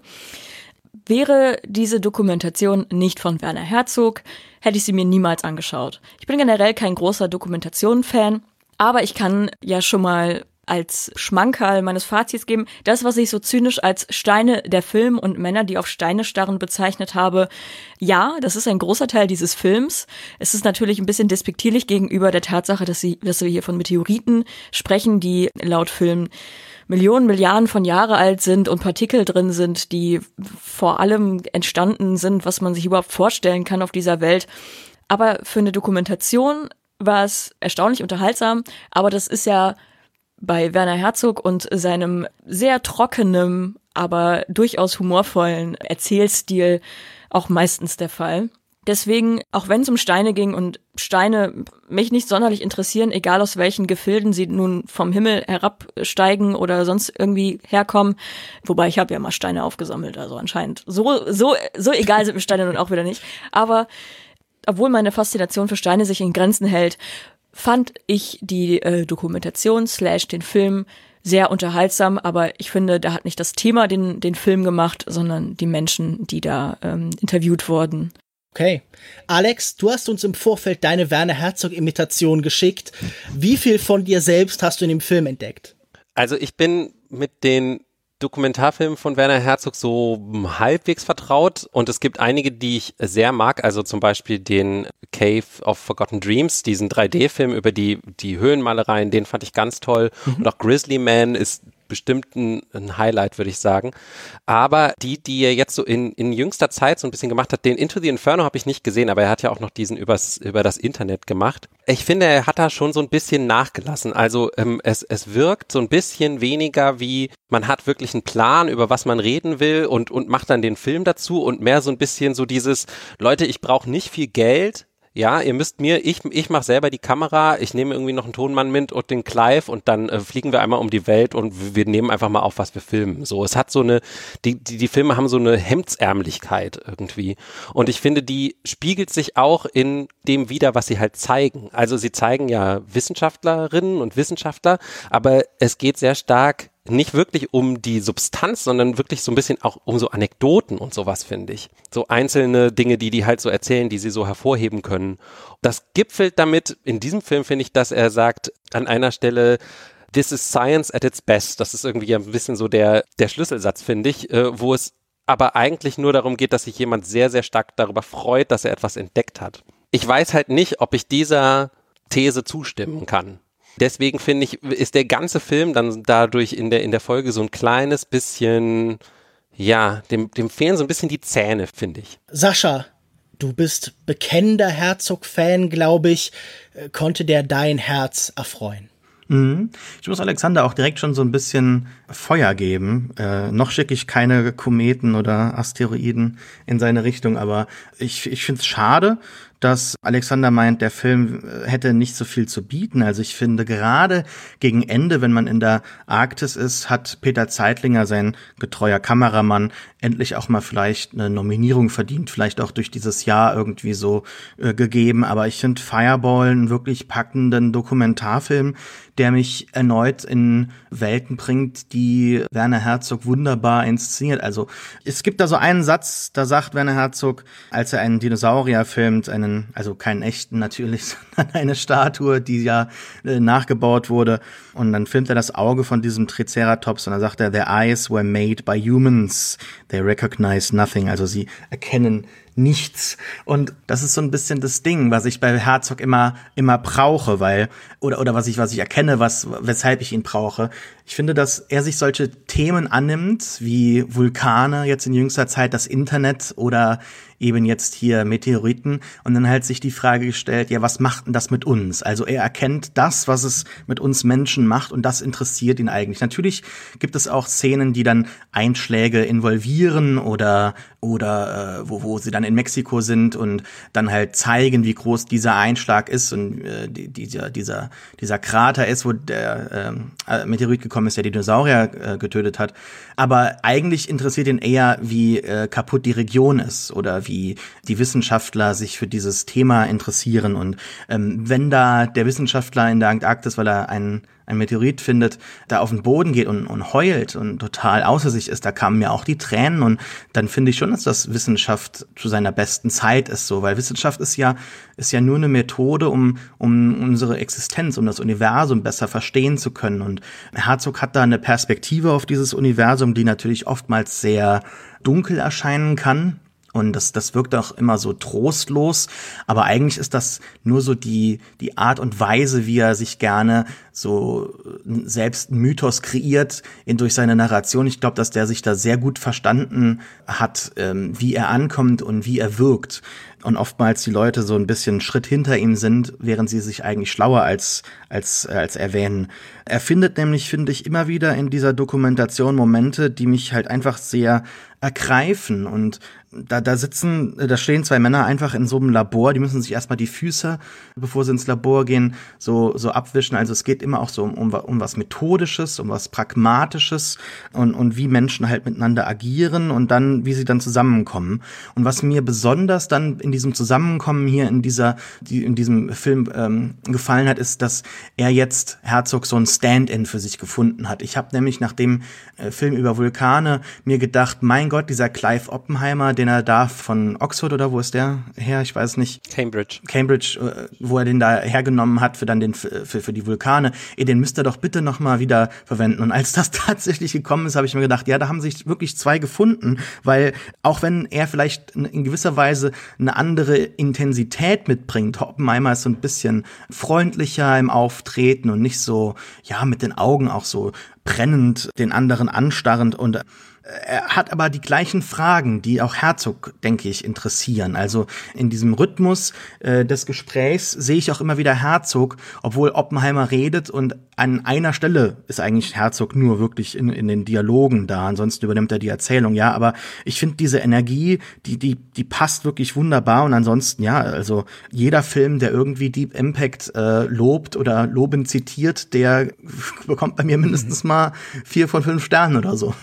Wäre diese Dokumentation nicht von Werner Herzog, hätte ich sie mir niemals angeschaut. Ich bin generell kein großer Dokumentation-Fan, aber ich kann ja schon mal als Schmankerl meines Fazits geben, das, was ich so zynisch als Steine der Film und Männer, die auf Steine starren, bezeichnet habe, ja, das ist ein großer Teil dieses Films. Es ist natürlich ein bisschen despektierlich gegenüber der Tatsache, dass wir hier von Meteoriten sprechen, die laut Film Millionen, Milliarden von Jahre alt sind und Partikel drin sind, die vor allem entstanden sind, was man sich überhaupt vorstellen kann auf dieser Welt. Aber für eine Dokumentation war es erstaunlich unterhaltsam, aber das ist ja bei Werner Herzog und seinem sehr trockenen, aber durchaus humorvollen Erzählstil auch meistens der Fall. Deswegen, auch wenn es um Steine ging und Steine mich nicht sonderlich interessieren, egal aus welchen Gefilden sie nun vom Himmel herabsteigen oder sonst irgendwie herkommen, wobei ich habe ja mal Steine aufgesammelt, also anscheinend so egal sind mir Steine nun auch wieder nicht. Aber obwohl meine Faszination für Steine sich in Grenzen hält, fand ich die Dokumentation / den Film sehr unterhaltsam, aber ich finde, da hat nicht das Thema den Film gemacht, sondern die Menschen, die da interviewt wurden. Okay. Alex, du hast uns im Vorfeld deine Werner Herzog-Imitation geschickt. Wie viel von dir selbst hast du in dem Film entdeckt? Also ich bin mit den Dokumentarfilmen von Werner Herzog so halbwegs vertraut und es gibt einige, die ich sehr mag, also zum Beispiel den Cave of Forgotten Dreams, diesen 3D-Film über die Höhlenmalereien, den fand ich ganz toll und auch Grizzly Man ist bestimmt ein Highlight, würde ich sagen. Aber die er jetzt so in jüngster Zeit so ein bisschen gemacht hat, den Into the Inferno habe ich nicht gesehen, aber er hat ja auch noch diesen über das Internet gemacht. Ich finde, er hat da schon so ein bisschen nachgelassen. Also es wirkt so ein bisschen weniger wie, man hat wirklich einen Plan, über was man reden will und macht dann den Film dazu und mehr so ein bisschen so dieses, Leute, ich brauche nicht viel Geld. Ja, ihr müsst ich mache selber die Kamera, ich nehme irgendwie noch einen Tonmann mit und den Clive und dann fliegen wir einmal um die Welt und wir nehmen einfach mal auf, was wir filmen. So, es hat so eine, die Filme haben so eine Hemdsärmlichkeit irgendwie. Und ich finde, die spiegelt sich auch in dem wider, was sie halt zeigen. Also sie zeigen ja Wissenschaftlerinnen und Wissenschaftler, aber es geht sehr stark nicht wirklich um die Substanz, sondern wirklich so ein bisschen auch um so Anekdoten und sowas, finde ich. So einzelne Dinge, die halt so erzählen, die sie so hervorheben können. Das gipfelt damit in diesem Film, finde ich, dass er sagt an einer Stelle, this is science at its best. Das ist irgendwie ein bisschen so der Schlüsselsatz, finde ich, wo es aber eigentlich nur darum geht, dass sich jemand sehr, sehr stark darüber freut, dass er etwas entdeckt hat. Ich weiß halt nicht, ob ich dieser These zustimmen kann. Deswegen finde ich, ist der ganze Film dann dadurch in der Folge so ein kleines bisschen, ja, dem fehlen so ein bisschen die Zähne, finde ich. Sascha, du bist bekennender Herzog-Fan, glaube ich. Konnte der dein Herz erfreuen? Ich muss Alexander auch direkt schon so ein bisschen Feuer geben. Noch schicke ich keine Kometen oder Asteroiden in seine Richtung, aber ich finde es schade, dass Alexander meint, der Film hätte nicht so viel zu bieten. Also ich finde, gerade gegen Ende, wenn man in der Arktis ist, hat Peter Zeitlinger, sein getreuer Kameramann, endlich auch mal vielleicht eine Nominierung verdient, vielleicht auch durch dieses Jahr irgendwie so gegeben. Aber ich finde Fireball einen wirklich packenden Dokumentarfilm, der mich erneut in Welten bringt, die Werner Herzog wunderbar inszeniert. Also es gibt da so einen Satz, da sagt Werner Herzog, als er einen Dinosaurier filmt, also keinen echten natürlich, sondern eine Statue, die ja nachgebaut wurde. Und dann filmt er das Auge von diesem Triceratops und dann sagt er, their eyes were made by humans, they recognize nothing. Also sie erkennen nichts. Und das ist so ein bisschen das Ding, was ich bei Herzog immer brauche, weil, oder was ich erkenne, weshalb ich ihn brauche. Ich finde, dass er sich solche Themen annimmt, wie Vulkane jetzt in jüngster Zeit, das Internet oder eben jetzt hier Meteoriten und dann halt sich die Frage gestellt, ja, was macht denn das mit uns? Also er erkennt das, was es mit uns Menschen macht und das interessiert ihn eigentlich. Natürlich gibt es auch Szenen, die dann Einschläge involvieren oder wo sie dann in Mexiko sind und dann halt zeigen, wie groß dieser Einschlag ist und dieser Krater ist, wo der Meteorit gekommen ist, der die Dinosaurier getötet hat. Aber eigentlich interessiert ihn eher, wie kaputt die Region ist oder wie die Wissenschaftler sich für dieses Thema interessieren. Und wenn da der Wissenschaftler in der Antarktis, weil er ein Meteorit findet, da auf den Boden geht und heult und total außer sich ist, da kamen mir auch die Tränen. Und dann finde ich schon, dass das Wissenschaft zu seiner besten Zeit ist, so, weil Wissenschaft ist ja nur eine Methode, um unsere Existenz, um das Universum besser verstehen zu können. Und Herzog hat da eine Perspektive auf dieses Universum, die natürlich oftmals sehr dunkel erscheinen kann. Und das wirkt auch immer so trostlos. Aber eigentlich ist das nur so die Art und Weise, wie er sich gerne so selbst einen Mythos kreiert durch seine Narration. Ich glaube, dass der sich da sehr gut verstanden hat, wie er ankommt und wie er wirkt. Und oftmals die Leute so ein bisschen einen Schritt hinter ihm sind, während sie sich eigentlich schlauer als erwähnen. Er findet nämlich, finde ich, immer wieder in dieser Dokumentation Momente, die mich halt einfach sehr ergreifen. Und da stehen zwei Männer einfach in so einem Labor, die müssen sich erstmal die Füße, bevor sie ins Labor gehen, so abwischen. Also es geht immer auch so um was Methodisches, um was Pragmatisches und wie Menschen halt miteinander agieren und dann, wie sie dann zusammenkommen. Und was mir besonders dann in diesem Zusammenkommen hier in diesem Film gefallen hat, ist, dass er jetzt Herzog so ein Stand-in für sich gefunden hat. Ich habe nämlich nach dem Film über Vulkane mir gedacht, mein Gott, dieser Clive Oppenheimer, den er da von Oxford oder wo ist der her? Ich weiß nicht. Cambridge, wo er den da hergenommen hat für die Vulkane. Den müsst ihr doch bitte noch mal wieder verwenden. Und als das tatsächlich gekommen ist, habe ich mir gedacht, ja, da haben sich wirklich zwei gefunden, weil auch wenn er vielleicht in gewisser Weise eine andere Intensität mitbringt, Oppenheimer ist so ein bisschen freundlicher im Auftreten und nicht so, ja, mit den Augen auch so brennend den anderen anstarrend und er hat aber die gleichen Fragen, die auch Herzog, denke ich, interessieren. Also in diesem Rhythmus des Gesprächs sehe ich auch immer wieder Herzog, obwohl Oppenheimer redet und an einer Stelle ist eigentlich Herzog nur wirklich in den Dialogen da. Ansonsten übernimmt er die Erzählung, ja. Aber ich finde diese Energie, die passt wirklich wunderbar. Und ansonsten, ja, also jeder Film, der irgendwie Deep Impact lobt oder lobend zitiert, der bekommt bei mir mindestens mal 4 von 5 Sternen oder so.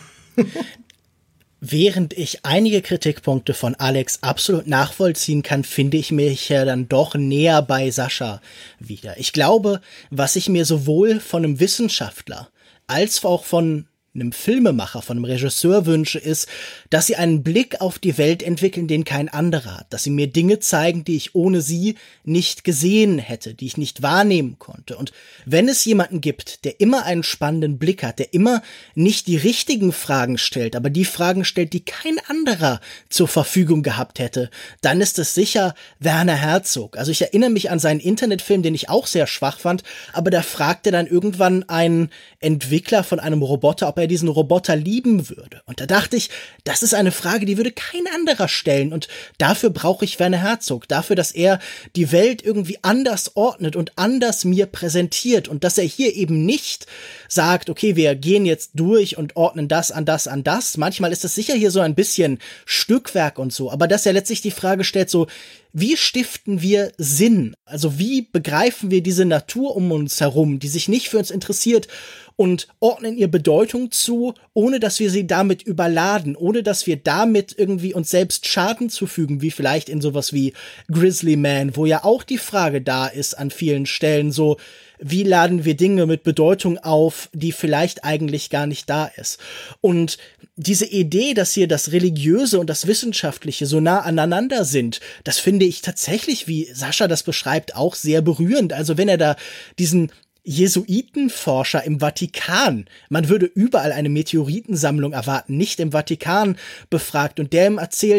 Während ich einige Kritikpunkte von Alex absolut nachvollziehen kann, finde ich mich ja dann doch näher bei Sascha wieder. Ich glaube, was ich mir sowohl von einem Wissenschaftler als auch von einem Filmemacher, von einem Regisseur wünsche, ist, dass sie einen Blick auf die Welt entwickeln, den kein anderer hat. Dass sie mir Dinge zeigen, die ich ohne sie nicht gesehen hätte, die ich nicht wahrnehmen konnte. Und wenn es jemanden gibt, der immer einen spannenden Blick hat, der immer nicht die richtigen Fragen stellt, aber die Fragen stellt, die kein anderer zur Verfügung gehabt hätte, dann ist es sicher Werner Herzog. Also ich erinnere mich an seinen Internetfilm, den ich auch sehr schwach fand, aber da fragte dann irgendwann ein Entwickler von einem Roboter, ob er diesen Roboter lieben würde. Und da dachte ich, das ist eine Frage, die würde kein anderer stellen. Und dafür brauche ich Werner Herzog. Dafür, dass er die Welt irgendwie anders ordnet und anders mir präsentiert. Und dass er hier eben nicht sagt, okay, wir gehen jetzt durch und ordnen das an das an das. Manchmal ist das sicher hier so ein bisschen Stückwerk und so. Aber dass er letztlich die Frage stellt, so, wie stiften wir Sinn? Also wie begreifen wir diese Natur um uns herum, die sich nicht für uns interessiert, und ordnen ihr Bedeutung zu, ohne dass wir sie damit überladen, ohne dass wir damit irgendwie uns selbst Schaden zufügen, wie vielleicht in sowas wie Grizzly Man, wo ja auch die Frage da ist an vielen Stellen, so, wie laden wir Dinge mit Bedeutung auf, die vielleicht eigentlich gar nicht da ist. Und diese Idee, dass hier das Religiöse und das Wissenschaftliche so nah aneinander sind, das finde ich tatsächlich, wie Sascha das beschreibt, auch sehr berührend. Also wenn er da diesen Jesuitenforscher im Vatikan, man würde überall eine Meteoritensammlung erwarten, nicht im Vatikan, befragt und der ihm erzählt,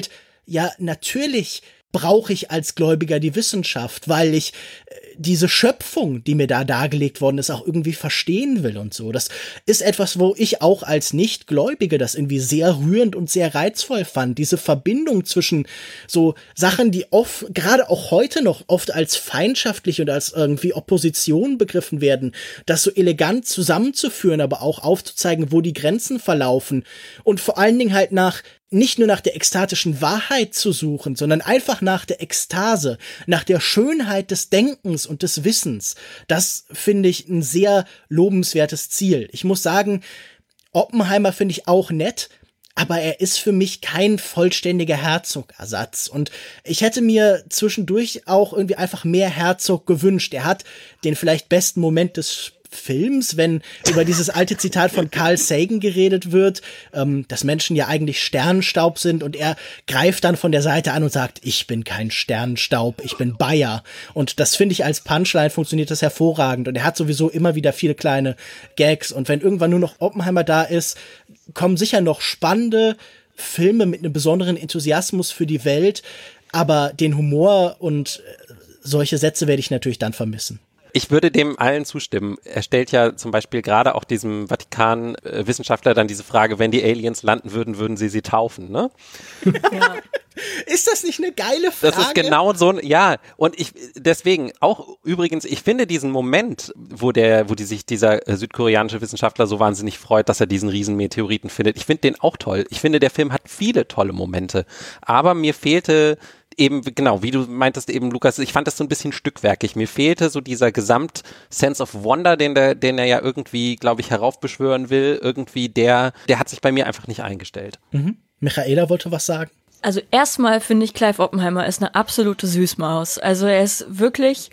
ja, natürlich brauche ich als Gläubiger die Wissenschaft, weil ich diese Schöpfung, die mir da dargelegt worden ist, auch irgendwie verstehen will und so. Das ist etwas, wo ich auch als Nicht-Gläubige das irgendwie sehr rührend und sehr reizvoll fand. Diese Verbindung zwischen so Sachen, die oft, gerade auch heute noch oft als feindschaftlich und als irgendwie Opposition begriffen werden, das so elegant zusammenzuführen, aber auch aufzuzeigen, wo die Grenzen verlaufen und vor allen Dingen halt nicht nur nach der ekstatischen Wahrheit zu suchen, sondern einfach nach der Ekstase, nach der Schönheit des Denkens und des Wissens. Das finde ich ein sehr lobenswertes Ziel. Ich muss sagen, Oppenheimer finde ich auch nett, aber er ist für mich kein vollständiger Herzog-Ersatz. Und ich hätte mir zwischendurch auch irgendwie einfach mehr Herzog gewünscht. Er hat den vielleicht besten Moment des Films, wenn über dieses alte Zitat von Carl Sagan geredet wird, dass Menschen ja eigentlich Sternenstaub sind, und er greift dann von der Seite an und sagt, ich bin kein Sternenstaub, ich bin Bayer. Und das finde ich als Punchline funktioniert das hervorragend, und er hat sowieso immer wieder viele kleine Gags, und wenn irgendwann nur noch Oppenheimer da ist, kommen sicher noch spannende Filme mit einem besonderen Enthusiasmus für die Welt, aber den Humor und solche Sätze werde ich natürlich dann vermissen. Ich würde dem allen zustimmen. Er stellt ja zum Beispiel gerade auch diesem Vatikan-Wissenschaftler dann diese Frage, wenn die Aliens landen würden, würden sie sie taufen, ne? Ja. Ist das nicht eine geile Frage? Das ist genau so ja. Und deswegen auch übrigens, ich finde diesen Moment, wo sich dieser südkoreanische Wissenschaftler so wahnsinnig freut, dass er diesen riesen Meteoriten findet. Ich finde den auch toll. Ich finde, der Film hat viele tolle Momente. Aber mir fehlte eben, genau, wie du meintest eben, Lukas, ich fand das so ein bisschen stückwerkig. Mir fehlte so dieser Gesamt-Sense of Wonder, den er ja irgendwie, glaube ich, heraufbeschwören will. Irgendwie der hat sich bei mir einfach nicht eingestellt. Mhm. Michaela wollte was sagen. Also erstmal finde ich, Clive Oppenheimer ist eine absolute Süßmaus. Also er ist wirklich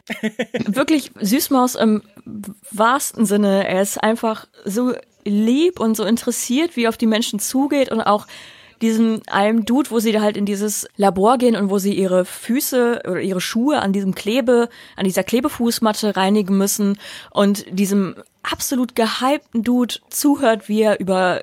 Süßmaus im wahrsten Sinne. Er ist einfach so lieb und so interessiert, wie er auf die Menschen zugeht, und auch einem Dude, wo sie da halt in dieses Labor gehen und wo sie ihre Füße oder ihre Schuhe an dieser Klebefußmatte reinigen müssen, und diesem absolut gehypten Dude zuhört, wie er über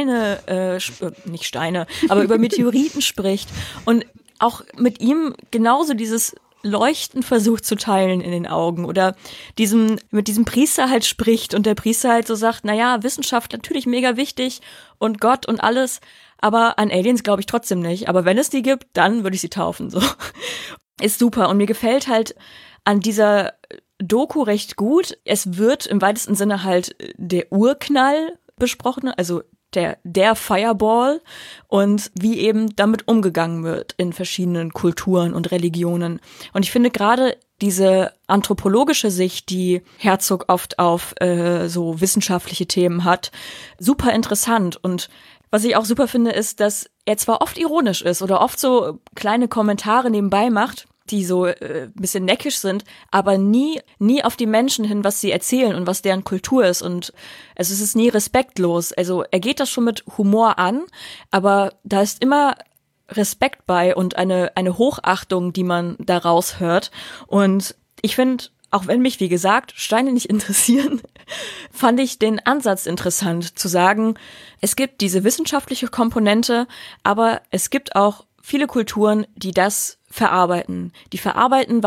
über Meteoriten spricht, und auch mit ihm genauso dieses Leuchten versucht zu teilen in den Augen, oder mit diesem Priester halt spricht, und der Priester halt so sagt, naja, Wissenschaft natürlich mega wichtig und Gott und alles, aber an Aliens glaube ich trotzdem nicht. Aber wenn es die gibt, dann würde ich sie taufen, so. Ist super. Und mir gefällt halt an dieser Doku recht gut. Es wird im weitesten Sinne halt der Urknall besprochen, also der Fireball, und wie eben damit umgegangen wird in verschiedenen Kulturen und Religionen. Und ich finde gerade diese anthropologische Sicht, die Herzog oft auf so wissenschaftliche Themen hat, super interessant. Und was ich auch super finde, ist, dass er zwar oft ironisch ist oder oft so kleine Kommentare nebenbei macht, die so ein bisschen neckisch sind, aber nie auf die Menschen hin, was sie erzählen und was deren Kultur ist. Und es ist nie respektlos. Also er geht das schon mit Humor an, aber da ist immer Respekt bei und eine Hochachtung, die man daraus hört. Und ich finde, auch wenn mich, wie gesagt, Steine nicht interessieren, fand ich den Ansatz interessant, zu sagen, es gibt diese wissenschaftliche Komponente, aber es gibt auch viele Kulturen, die das verarbeiten. Die verarbeiten,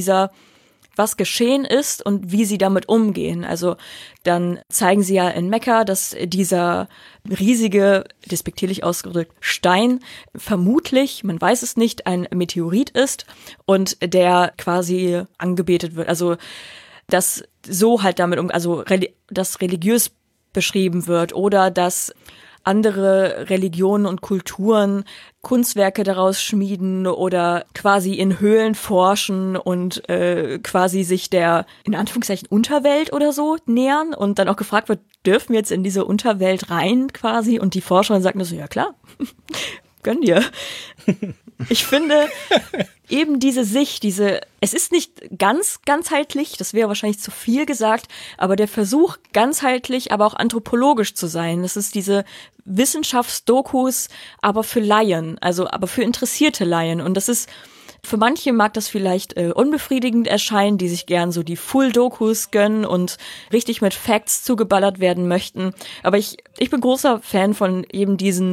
was geschehen ist und wie sie damit umgehen. Also dann zeigen sie ja in Mekka, dass dieser riesige, despektierlich ausgedrückt, Stein vermutlich, man weiß es nicht, ein Meteorit ist und der quasi angebetet wird. Also dass so halt damit dass religiös beschrieben wird, oder dass andere Religionen und Kulturen Kunstwerke daraus schmieden oder quasi in Höhlen forschen und quasi sich der, in Anführungszeichen, Unterwelt oder so nähern, und dann auch gefragt wird, dürfen wir jetzt in diese Unterwelt rein quasi? Und die Forscherin sagt nur so, ja klar, gönn dir. Ich finde eben diese Sicht, es ist nicht ganz ganzheitlich, das wäre wahrscheinlich zu viel gesagt, aber der Versuch, ganzheitlich, aber auch anthropologisch zu sein, das ist diese Wissenschaftsdokus, aber für Laien, aber für interessierte Laien. Und das ist, für manche mag das vielleicht unbefriedigend erscheinen, die sich gern so die Full-Dokus gönnen und richtig mit Facts zugeballert werden möchten. Aber ich bin großer Fan von eben diesen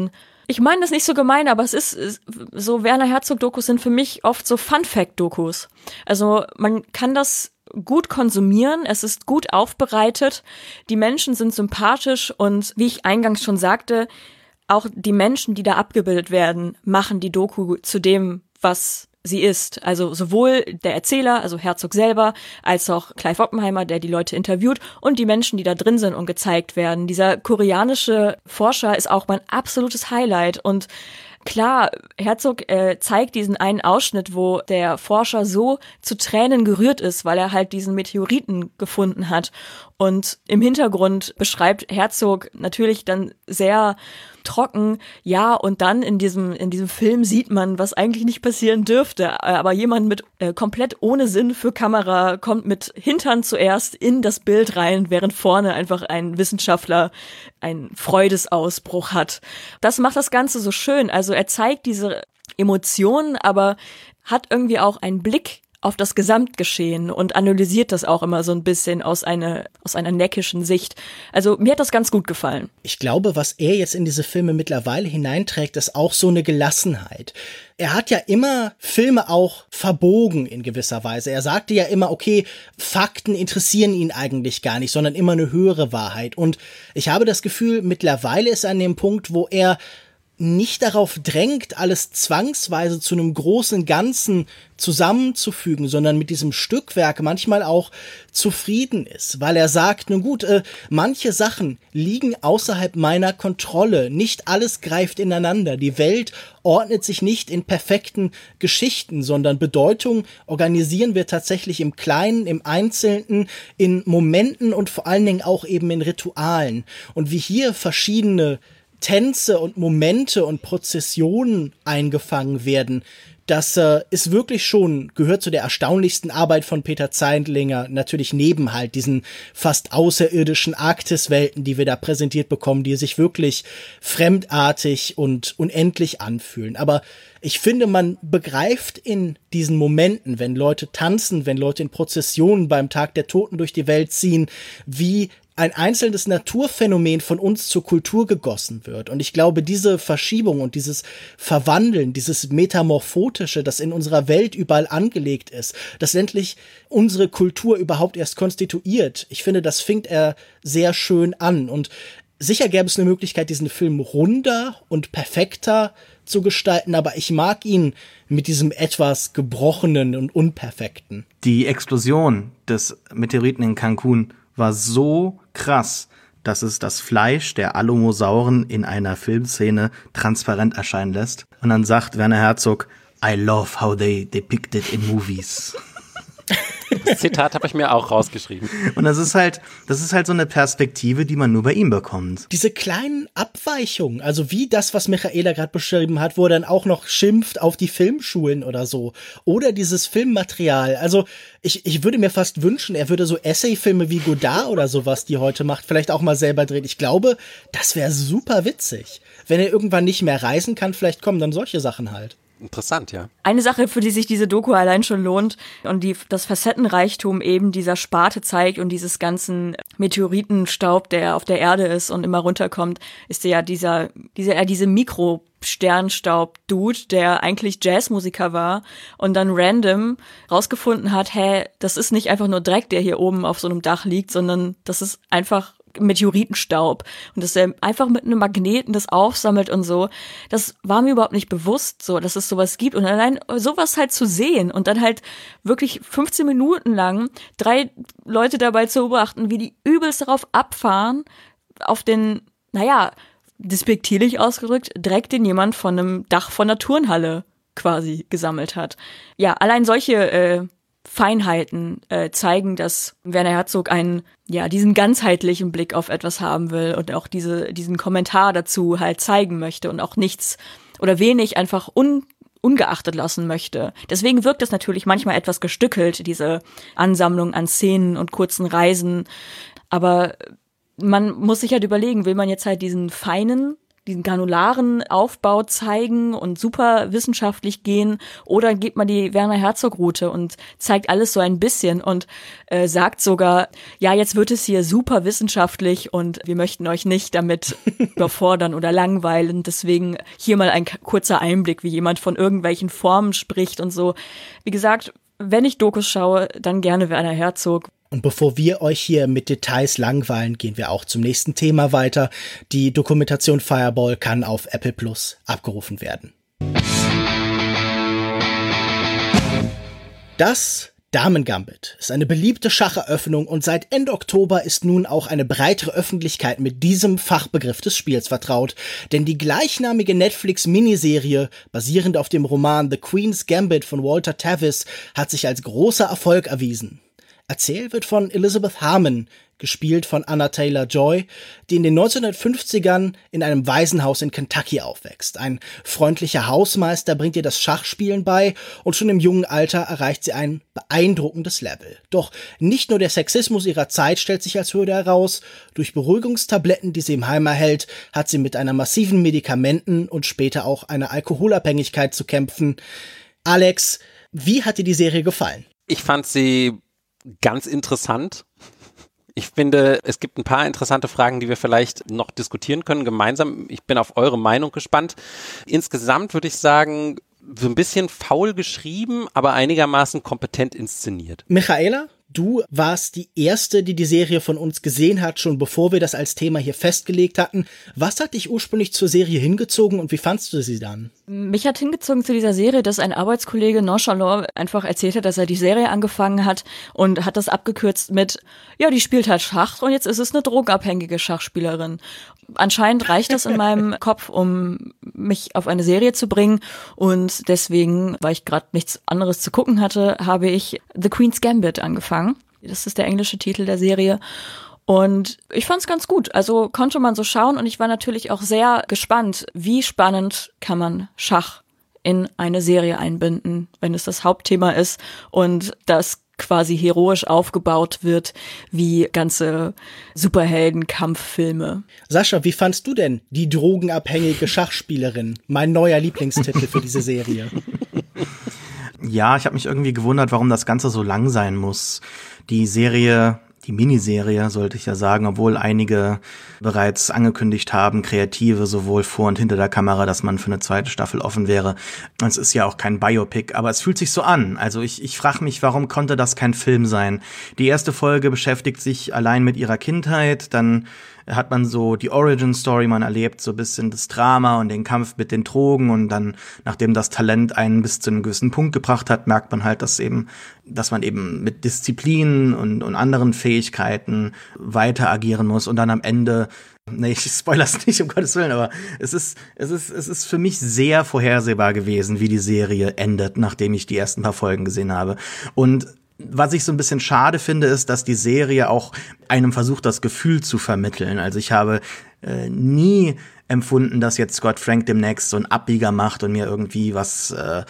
Ich meine das nicht so gemein, aber es ist so, Werner Herzog-Dokus sind für mich oft so Fun-Fact-Dokus. Also man kann das gut konsumieren, es ist gut aufbereitet, die Menschen sind sympathisch und wie ich eingangs schon sagte, auch die Menschen, die da abgebildet werden, machen die Doku zu dem, was sie ist. Also sowohl der Erzähler, also Herzog selber, als auch Clive Oppenheimer, der die Leute interviewt und die Menschen, die da drin sind und gezeigt werden. Dieser koreanische Forscher ist auch mein absolutes Highlight und klar, Herzog zeigt diesen einen Ausschnitt, wo der Forscher so zu Tränen gerührt ist, weil er halt diesen Meteoriten gefunden hat. Und im Hintergrund beschreibt Herzog natürlich dann sehr trocken, ja, und dann in diesem Film sieht man, was eigentlich nicht passieren dürfte, aber jemand mit komplett ohne Sinn für Kamera kommt mit Hintern zuerst in das Bild rein, während vorne einfach ein Wissenschaftler einen Freudesausbruch hat. Das macht das Ganze so schön, also er zeigt diese Emotionen, aber hat irgendwie auch einen Blick auf das Gesamtgeschehen und analysiert das auch immer so ein bisschen aus einer neckischen Sicht. Also mir hat das ganz gut gefallen. Ich glaube, was er jetzt in diese Filme mittlerweile hineinträgt, ist auch so eine Gelassenheit. Er hat ja immer Filme auch verbogen in gewisser Weise. Er sagte ja immer, okay, Fakten interessieren ihn eigentlich gar nicht, sondern immer eine höhere Wahrheit. Und ich habe das Gefühl, mittlerweile ist er an dem Punkt, wo er nicht darauf drängt, alles zwangsweise zu einem großen Ganzen zusammenzufügen, sondern mit diesem Stückwerk manchmal auch zufrieden ist, weil er sagt, nun gut, manche Sachen liegen außerhalb meiner Kontrolle, nicht alles greift ineinander, die Welt ordnet sich nicht in perfekten Geschichten, sondern Bedeutung organisieren wir tatsächlich im Kleinen, im Einzelnen, in Momenten und vor allen Dingen auch eben in Ritualen. Und wie hier verschiedene Tänze und Momente und Prozessionen eingefangen werden, das ist wirklich schon, gehört zu der erstaunlichsten Arbeit von Peter Zeitlinger, natürlich neben halt diesen fast außerirdischen Arktiswelten, die wir da präsentiert bekommen, die sich wirklich fremdartig und unendlich anfühlen. Aber ich finde, man begreift in diesen Momenten, wenn Leute tanzen, wenn Leute in Prozessionen beim Tag der Toten durch die Welt ziehen, wie ein einzelnes Naturphänomen von uns zur Kultur gegossen wird. Und ich glaube, diese Verschiebung und dieses Verwandeln, dieses Metamorphotische, das in unserer Welt überall angelegt ist, das letztlich unsere Kultur überhaupt erst konstituiert. Ich finde, das fängt er sehr schön an. Und sicher gäbe es eine Möglichkeit, diesen Film runder und perfekter zu gestalten, aber ich mag ihn mit diesem etwas gebrochenen und unperfekten. Die Explosion des Meteoriten in Cancun war so krass, dass es das Fleisch der Alomosauren in einer Filmszene transparent erscheinen lässt. Und dann sagt Werner Herzog, I love how they depict it in movies. Das Zitat habe ich mir auch rausgeschrieben. Und das ist halt so eine Perspektive, die man nur bei ihm bekommt. Diese kleinen Abweichungen, also wie das, was Michaela gerade beschrieben hat, wo er dann auch noch schimpft auf die Filmschulen oder so. Oder dieses Filmmaterial. Also ich würde mir fast wünschen, er würde so Essayfilme wie Godard oder sowas, die er heute macht, vielleicht auch mal selber drehen. Ich glaube, das wäre super witzig. Wenn er irgendwann nicht mehr reisen kann, vielleicht kommen dann solche Sachen halt. Interessant, ja. Eine Sache, für die sich diese Doku allein schon lohnt und das Facettenreichtum eben dieser Sparte zeigt und dieses ganzen Meteoritenstaub, der auf der Erde ist und immer runterkommt, ist ja diese Mikrosternstaub-Dude, der eigentlich Jazzmusiker war und dann random rausgefunden hat, das ist nicht einfach nur Dreck, der hier oben auf so einem Dach liegt, sondern das ist einfach Meteoritenstaub und dass er einfach mit einem Magneten das aufsammelt und so, das war mir überhaupt nicht bewusst, so, dass es sowas gibt und allein sowas halt zu sehen und dann halt wirklich 15 Minuten lang 3 Leute dabei zu beobachten, wie die übelst darauf abfahren, auf den, despektierlich ausgedrückt, Dreck, den jemand von einem Dach von einer Turnhalle quasi gesammelt hat. Ja, allein solche Feinheiten zeigen, dass Werner Herzog diesen ganzheitlichen Blick auf etwas haben will und auch diesen Kommentar dazu halt zeigen möchte und auch nichts oder wenig einfach ungeachtet lassen möchte. Deswegen wirkt es natürlich manchmal etwas gestückelt, diese Ansammlung an Szenen und kurzen Reisen. Aber man muss sich halt überlegen, will man jetzt halt diesen feinen diesen granularen Aufbau zeigen und super wissenschaftlich gehen, oder geht man die Werner-Herzog-Route und zeigt alles so ein bisschen und sagt sogar, ja, jetzt wird es hier super wissenschaftlich und wir möchten euch nicht damit überfordern oder langweilen. Deswegen hier mal ein kurzer Einblick, wie jemand von irgendwelchen Formen spricht und so. Wie gesagt, wenn ich Dokus schaue, dann gerne Werner Herzog. Und bevor wir euch hier mit Details langweilen, gehen wir auch zum nächsten Thema weiter. Die Dokumentation Fireball kann auf Apple Plus abgerufen werden. Das Damen-Gambit ist eine beliebte Schacheröffnung und seit Ende Oktober ist nun auch eine breitere Öffentlichkeit mit diesem Fachbegriff des Spiels vertraut, denn die gleichnamige Netflix-Miniserie, basierend auf dem Roman The Queen's Gambit von Walter Tevis, hat sich als großer Erfolg erwiesen. Erzählt wird von Elizabeth Harmon, gespielt von Anna Taylor-Joy, die in den 1950ern in einem Waisenhaus in Kentucky aufwächst. Ein freundlicher Hausmeister bringt ihr das Schachspielen bei und schon im jungen Alter erreicht sie ein beeindruckendes Level. Doch nicht nur der Sexismus ihrer Zeit stellt sich als Hürde heraus. Durch Beruhigungstabletten, die sie im Heim erhält, hat sie mit einer massiven Medikamenten- und später auch einer Alkoholabhängigkeit zu kämpfen. Alex, wie hat dir die Serie gefallen? Ich fand sie ganz interessant. Ich finde, es gibt ein paar interessante Fragen, die wir vielleicht noch diskutieren können gemeinsam. Ich bin auf eure Meinung gespannt. Insgesamt würde ich sagen, so ein bisschen faul geschrieben, aber einigermaßen kompetent inszeniert. Michaela, du warst die Erste, die die Serie von uns gesehen hat, schon bevor wir das als Thema hier festgelegt hatten. Was hat dich ursprünglich zur Serie hingezogen und wie fandst du sie dann? Mich hat hingezogen zu dieser Serie, dass ein Arbeitskollege nonchalant einfach erzählt hat, dass er die Serie angefangen hat und hat das abgekürzt mit, ja, die spielt halt Schach und jetzt ist es eine drogenabhängige Schachspielerin. Anscheinend reicht das in meinem Kopf, um mich auf eine Serie zu bringen und deswegen, weil ich gerade nichts anderes zu gucken hatte, habe ich The Queen's Gambit angefangen. Das ist der englische Titel der Serie. Und ich fand's ganz gut. Also konnte man so schauen und ich war natürlich auch sehr gespannt, wie spannend kann man Schach in eine Serie einbinden, wenn es das Hauptthema ist und das quasi heroisch aufgebaut wird wie ganze Superhelden-Kampffilme. Sascha, wie fandst du denn die drogenabhängige Schachspielerin? Mein neuer Lieblingstitel für diese Serie. Ja, ich habe mich irgendwie gewundert, warum das Ganze so lang sein muss. Die Miniserie, sollte ich ja sagen, obwohl einige bereits angekündigt haben, Kreative sowohl vor und hinter der Kamera, dass man für eine zweite Staffel offen wäre. Es ist ja auch kein Biopic, aber es fühlt sich so an. Also ich frage mich, warum konnte das kein Film sein? Die erste Folge beschäftigt sich allein mit ihrer Kindheit, dann hat man so die Origin-Story, man erlebt so ein bisschen das Drama und den Kampf mit den Drogen und dann, nachdem das Talent einen bis zu einem gewissen Punkt gebracht hat, merkt man halt, dass man eben mit Disziplin und anderen Fähigkeiten weiter agieren muss und dann am Ende, ich spoiler's nicht, um Gottes Willen, aber es ist für mich sehr vorhersehbar gewesen, wie die Serie endet, nachdem ich die ersten paar Folgen gesehen habe. Und was ich so ein bisschen schade finde, ist, dass die Serie auch einem versucht, das Gefühl zu vermitteln. Also ich habe nie empfunden, dass jetzt Scott Frank demnächst so ein Abbieger macht und mir irgendwie was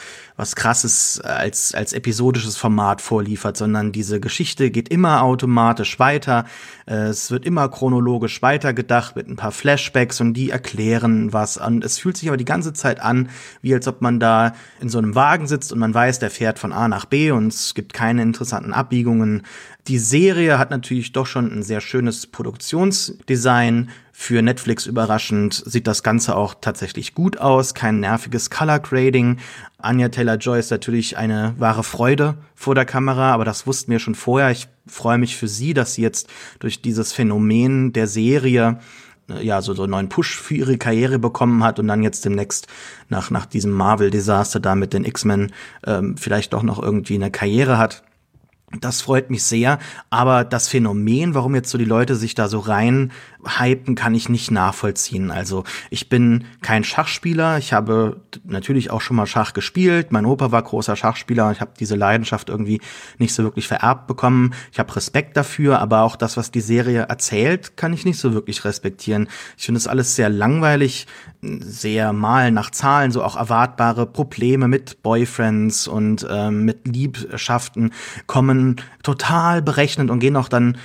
Krasses als episodisches Format vorliefert, sondern diese Geschichte geht immer automatisch weiter. Es wird immer chronologisch weitergedacht mit ein paar Flashbacks und die erklären was. Und es fühlt sich aber die ganze Zeit an, wie als ob man da in so einem Wagen sitzt und man weiß, der fährt von A nach B und es gibt keine interessanten Abbiegungen. Die Serie hat natürlich doch schon ein sehr schönes Produktionsdesign. Für Netflix überraschend sieht das Ganze auch tatsächlich gut aus. Kein nerviges Color Grading. Anya Taylor-Joy ist natürlich eine wahre Freude vor der Kamera, aber das wussten wir schon vorher. Ich freue mich für sie, dass sie jetzt durch dieses Phänomen der Serie ja so einen neuen Push für ihre Karriere bekommen hat und dann jetzt demnächst nach diesem Marvel-Desaster da mit den X-Men vielleicht doch noch irgendwie eine Karriere hat. Das freut mich sehr, aber das Phänomen, warum jetzt so die Leute sich da so rein hypen, kann ich nicht nachvollziehen. Also ich bin kein Schachspieler, ich habe natürlich auch schon mal Schach gespielt, mein Opa war großer Schachspieler, ich habe diese Leidenschaft irgendwie nicht so wirklich vererbt bekommen. Ich habe Respekt dafür, aber auch das, was die Serie erzählt, kann ich nicht so wirklich respektieren. Ich finde es alles sehr langweilig, sehr mal nach Zahlen, so auch erwartbare Probleme mit Boyfriends und mit Liebschaften kommen kommen total berechnend und gehen auch dann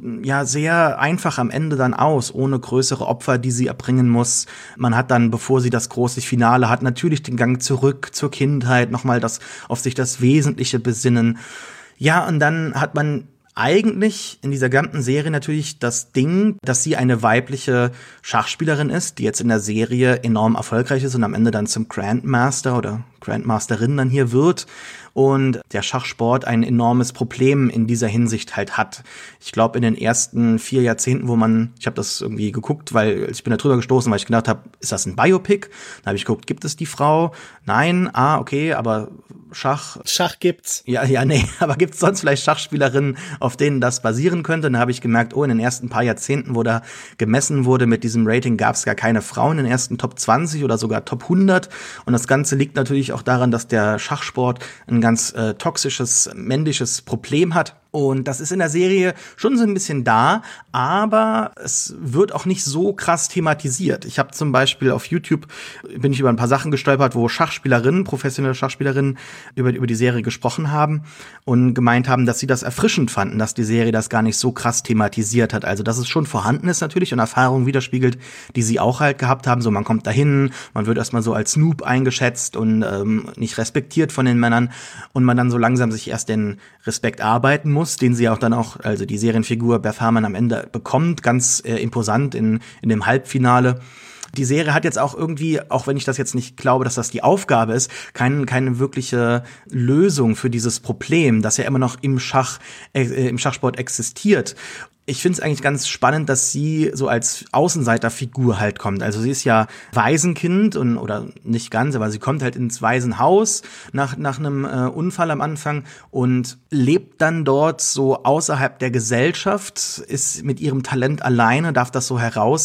sehr einfach am Ende dann aus, ohne größere Opfer, die sie erbringen muss. Man hat dann, bevor sie das große Finale hat, natürlich den Gang zurück zur Kindheit, nochmal auf sich das Wesentliche besinnen. Ja, und dann hat man eigentlich in dieser ganzen Serie natürlich das Ding, dass sie eine weibliche Schachspielerin ist, die jetzt in der Serie enorm erfolgreich ist und am Ende dann zum Grandmaster oder Grandmasterin dann hier wird. Und der Schachsport ein enormes Problem in dieser Hinsicht halt hat. Ich glaube, in den ersten 4 Jahrzehnten, ich habe das irgendwie geguckt, weil ich bin da drüber gestoßen, weil ich gedacht habe, ist das ein Biopic? Dann habe ich geguckt, gibt es die Frau? Nein, okay, aber Schach gibt's. Ja, nee, aber gibt's sonst vielleicht Schachspielerinnen, auf denen das basieren könnte? Und dann habe ich gemerkt, in den ersten paar Jahrzehnten, wo da gemessen wurde mit diesem Rating, gab es gar keine Frauen in den ersten Top 20 oder sogar Top 100. Und das Ganze liegt natürlich auch daran, dass der Schachsport ein ganz toxisches, männliches Problem hat. Und das ist in der Serie schon so ein bisschen da, aber es wird auch nicht so krass thematisiert. Ich habe zum Beispiel auf YouTube, bin ich über ein paar Sachen gestolpert, wo professionelle Schachspielerinnen über die Serie gesprochen haben und gemeint haben, dass sie das erfrischend fanden, dass die Serie das gar nicht so krass thematisiert hat. Also dass es schon vorhanden ist natürlich und Erfahrungen widerspiegelt, die sie auch halt gehabt haben. So, man kommt dahin, man wird erstmal so als Noob eingeschätzt und nicht respektiert von den Männern und man dann so langsam sich erst den Respekt arbeiten muss, den sie auch dann also die Serienfigur Beth Harmon am Ende bekommt, ganz imposant in dem Halbfinale. Die Serie hat jetzt auch irgendwie, auch wenn ich das jetzt nicht glaube, dass das die Aufgabe ist, keine wirkliche Lösung für dieses Problem, das ja immer noch im Schachsport existiert. Ich finde es eigentlich ganz spannend, dass sie so als Außenseiterfigur halt kommt. Also sie ist ja Waisenkind oder nicht ganz, aber sie kommt halt ins Waisenhaus nach einem Unfall am Anfang und lebt dann dort so außerhalb der Gesellschaft, ist mit ihrem Talent alleine, darf das so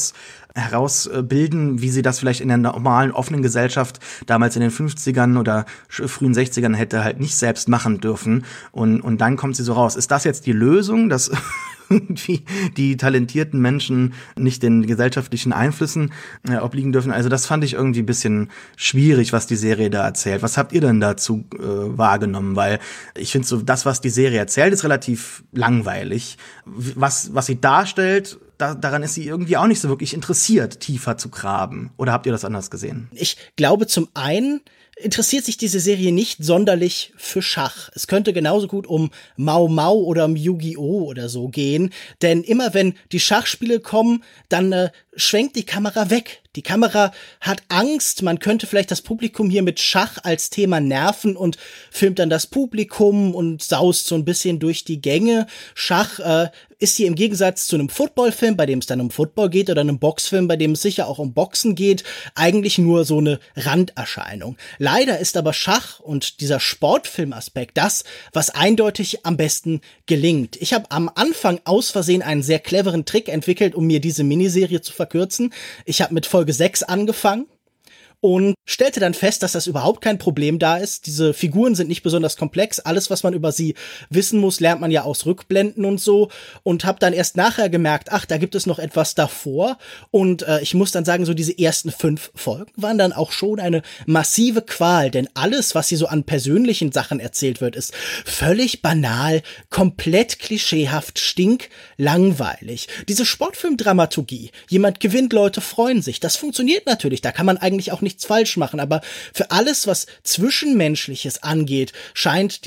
herausbilden, wie sie das vielleicht in der normalen, offenen Gesellschaft damals in den 50ern oder frühen 60ern hätte halt nicht selbst machen dürfen. Und dann kommt sie so raus. Ist das jetzt die Lösung, dass irgendwie die talentierten Menschen nicht den gesellschaftlichen Einflüssen obliegen dürfen? Also das fand ich irgendwie ein bisschen schwierig, was die Serie da erzählt. Was habt ihr denn dazu wahrgenommen? Weil ich finde so, das, was die Serie erzählt, ist relativ langweilig. Was sie darstellt, daran ist sie irgendwie auch nicht so wirklich interessiert, tiefer zu graben. Oder habt ihr das anders gesehen? Ich glaube, zum einen interessiert sich diese Serie nicht sonderlich für Schach. Es könnte genauso gut um Mau Mau oder um Yu-Gi-Oh! Oder so gehen, denn immer wenn die Schachspiele kommen, dann schwenkt die Kamera weg. Die Kamera hat Angst, man könnte vielleicht das Publikum hier mit Schach als Thema nerven und filmt dann das Publikum und saust so ein bisschen durch die Gänge. Schach ist hier im Gegensatz zu einem Footballfilm, bei dem es dann um Football geht, oder einem Boxfilm, bei dem es sicher auch um Boxen geht, eigentlich nur so eine Randerscheinung. Leider ist aber Schach und dieser Sportfilmaspekt das, was eindeutig am besten gelingt. Ich habe am Anfang aus Versehen einen sehr cleveren Trick entwickelt, um mir diese Miniserie zu verkürzen. Ich habe mit Folge 6 angefangen und stellte dann fest, dass das überhaupt kein Problem da ist. Diese Figuren sind nicht besonders komplex. Alles, was man über sie wissen muss, lernt man ja aus Rückblenden und so. Und habe dann erst nachher gemerkt, ach, da gibt es noch etwas davor. Und ich muss dann sagen, so diese ersten 5 Folgen waren dann auch schon eine massive Qual. Denn alles, was hier so an persönlichen Sachen erzählt wird, ist völlig banal, komplett klischeehaft, stinklangweilig. Diese Sportfilmdramaturgie, jemand gewinnt, Leute freuen sich, das funktioniert natürlich. Da kann man eigentlich auch nichts falsch machen, aber für alles, was Zwischenmenschliches angeht, scheint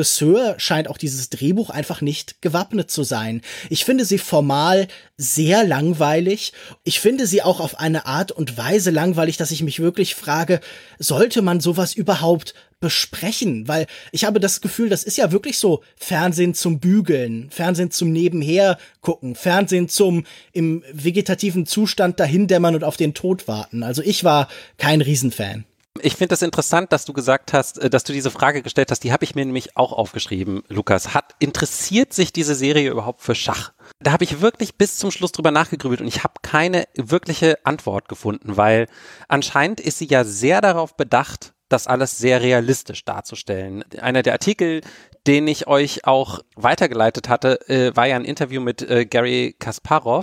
auch dieses Drehbuch einfach nicht gewappnet zu sein. Ich finde sie formal sehr langweilig. Ich finde sie auch auf eine Art und Weise langweilig, dass ich mich wirklich frage, sollte man sowas überhaupt besprechen? Weil ich habe das Gefühl, das ist ja wirklich so Fernsehen zum Bügeln, Fernsehen zum Nebenher gucken, Fernsehen zum im vegetativen Zustand dahindämmern und auf den Tod warten. Also ich war kein Riesenfan. Ich finde das interessant, dass du gesagt hast, dass du diese Frage gestellt hast, die habe ich mir nämlich auch aufgeschrieben, Lukas. Interessiert sich diese Serie überhaupt für Schach? Da habe ich wirklich bis zum Schluss drüber nachgegrübelt und ich habe keine wirkliche Antwort gefunden, weil anscheinend ist sie ja sehr darauf bedacht, das alles sehr realistisch darzustellen. Einer der Artikel, den ich euch auch weitergeleitet hatte, war ja ein Interview mit Garry Kasparov,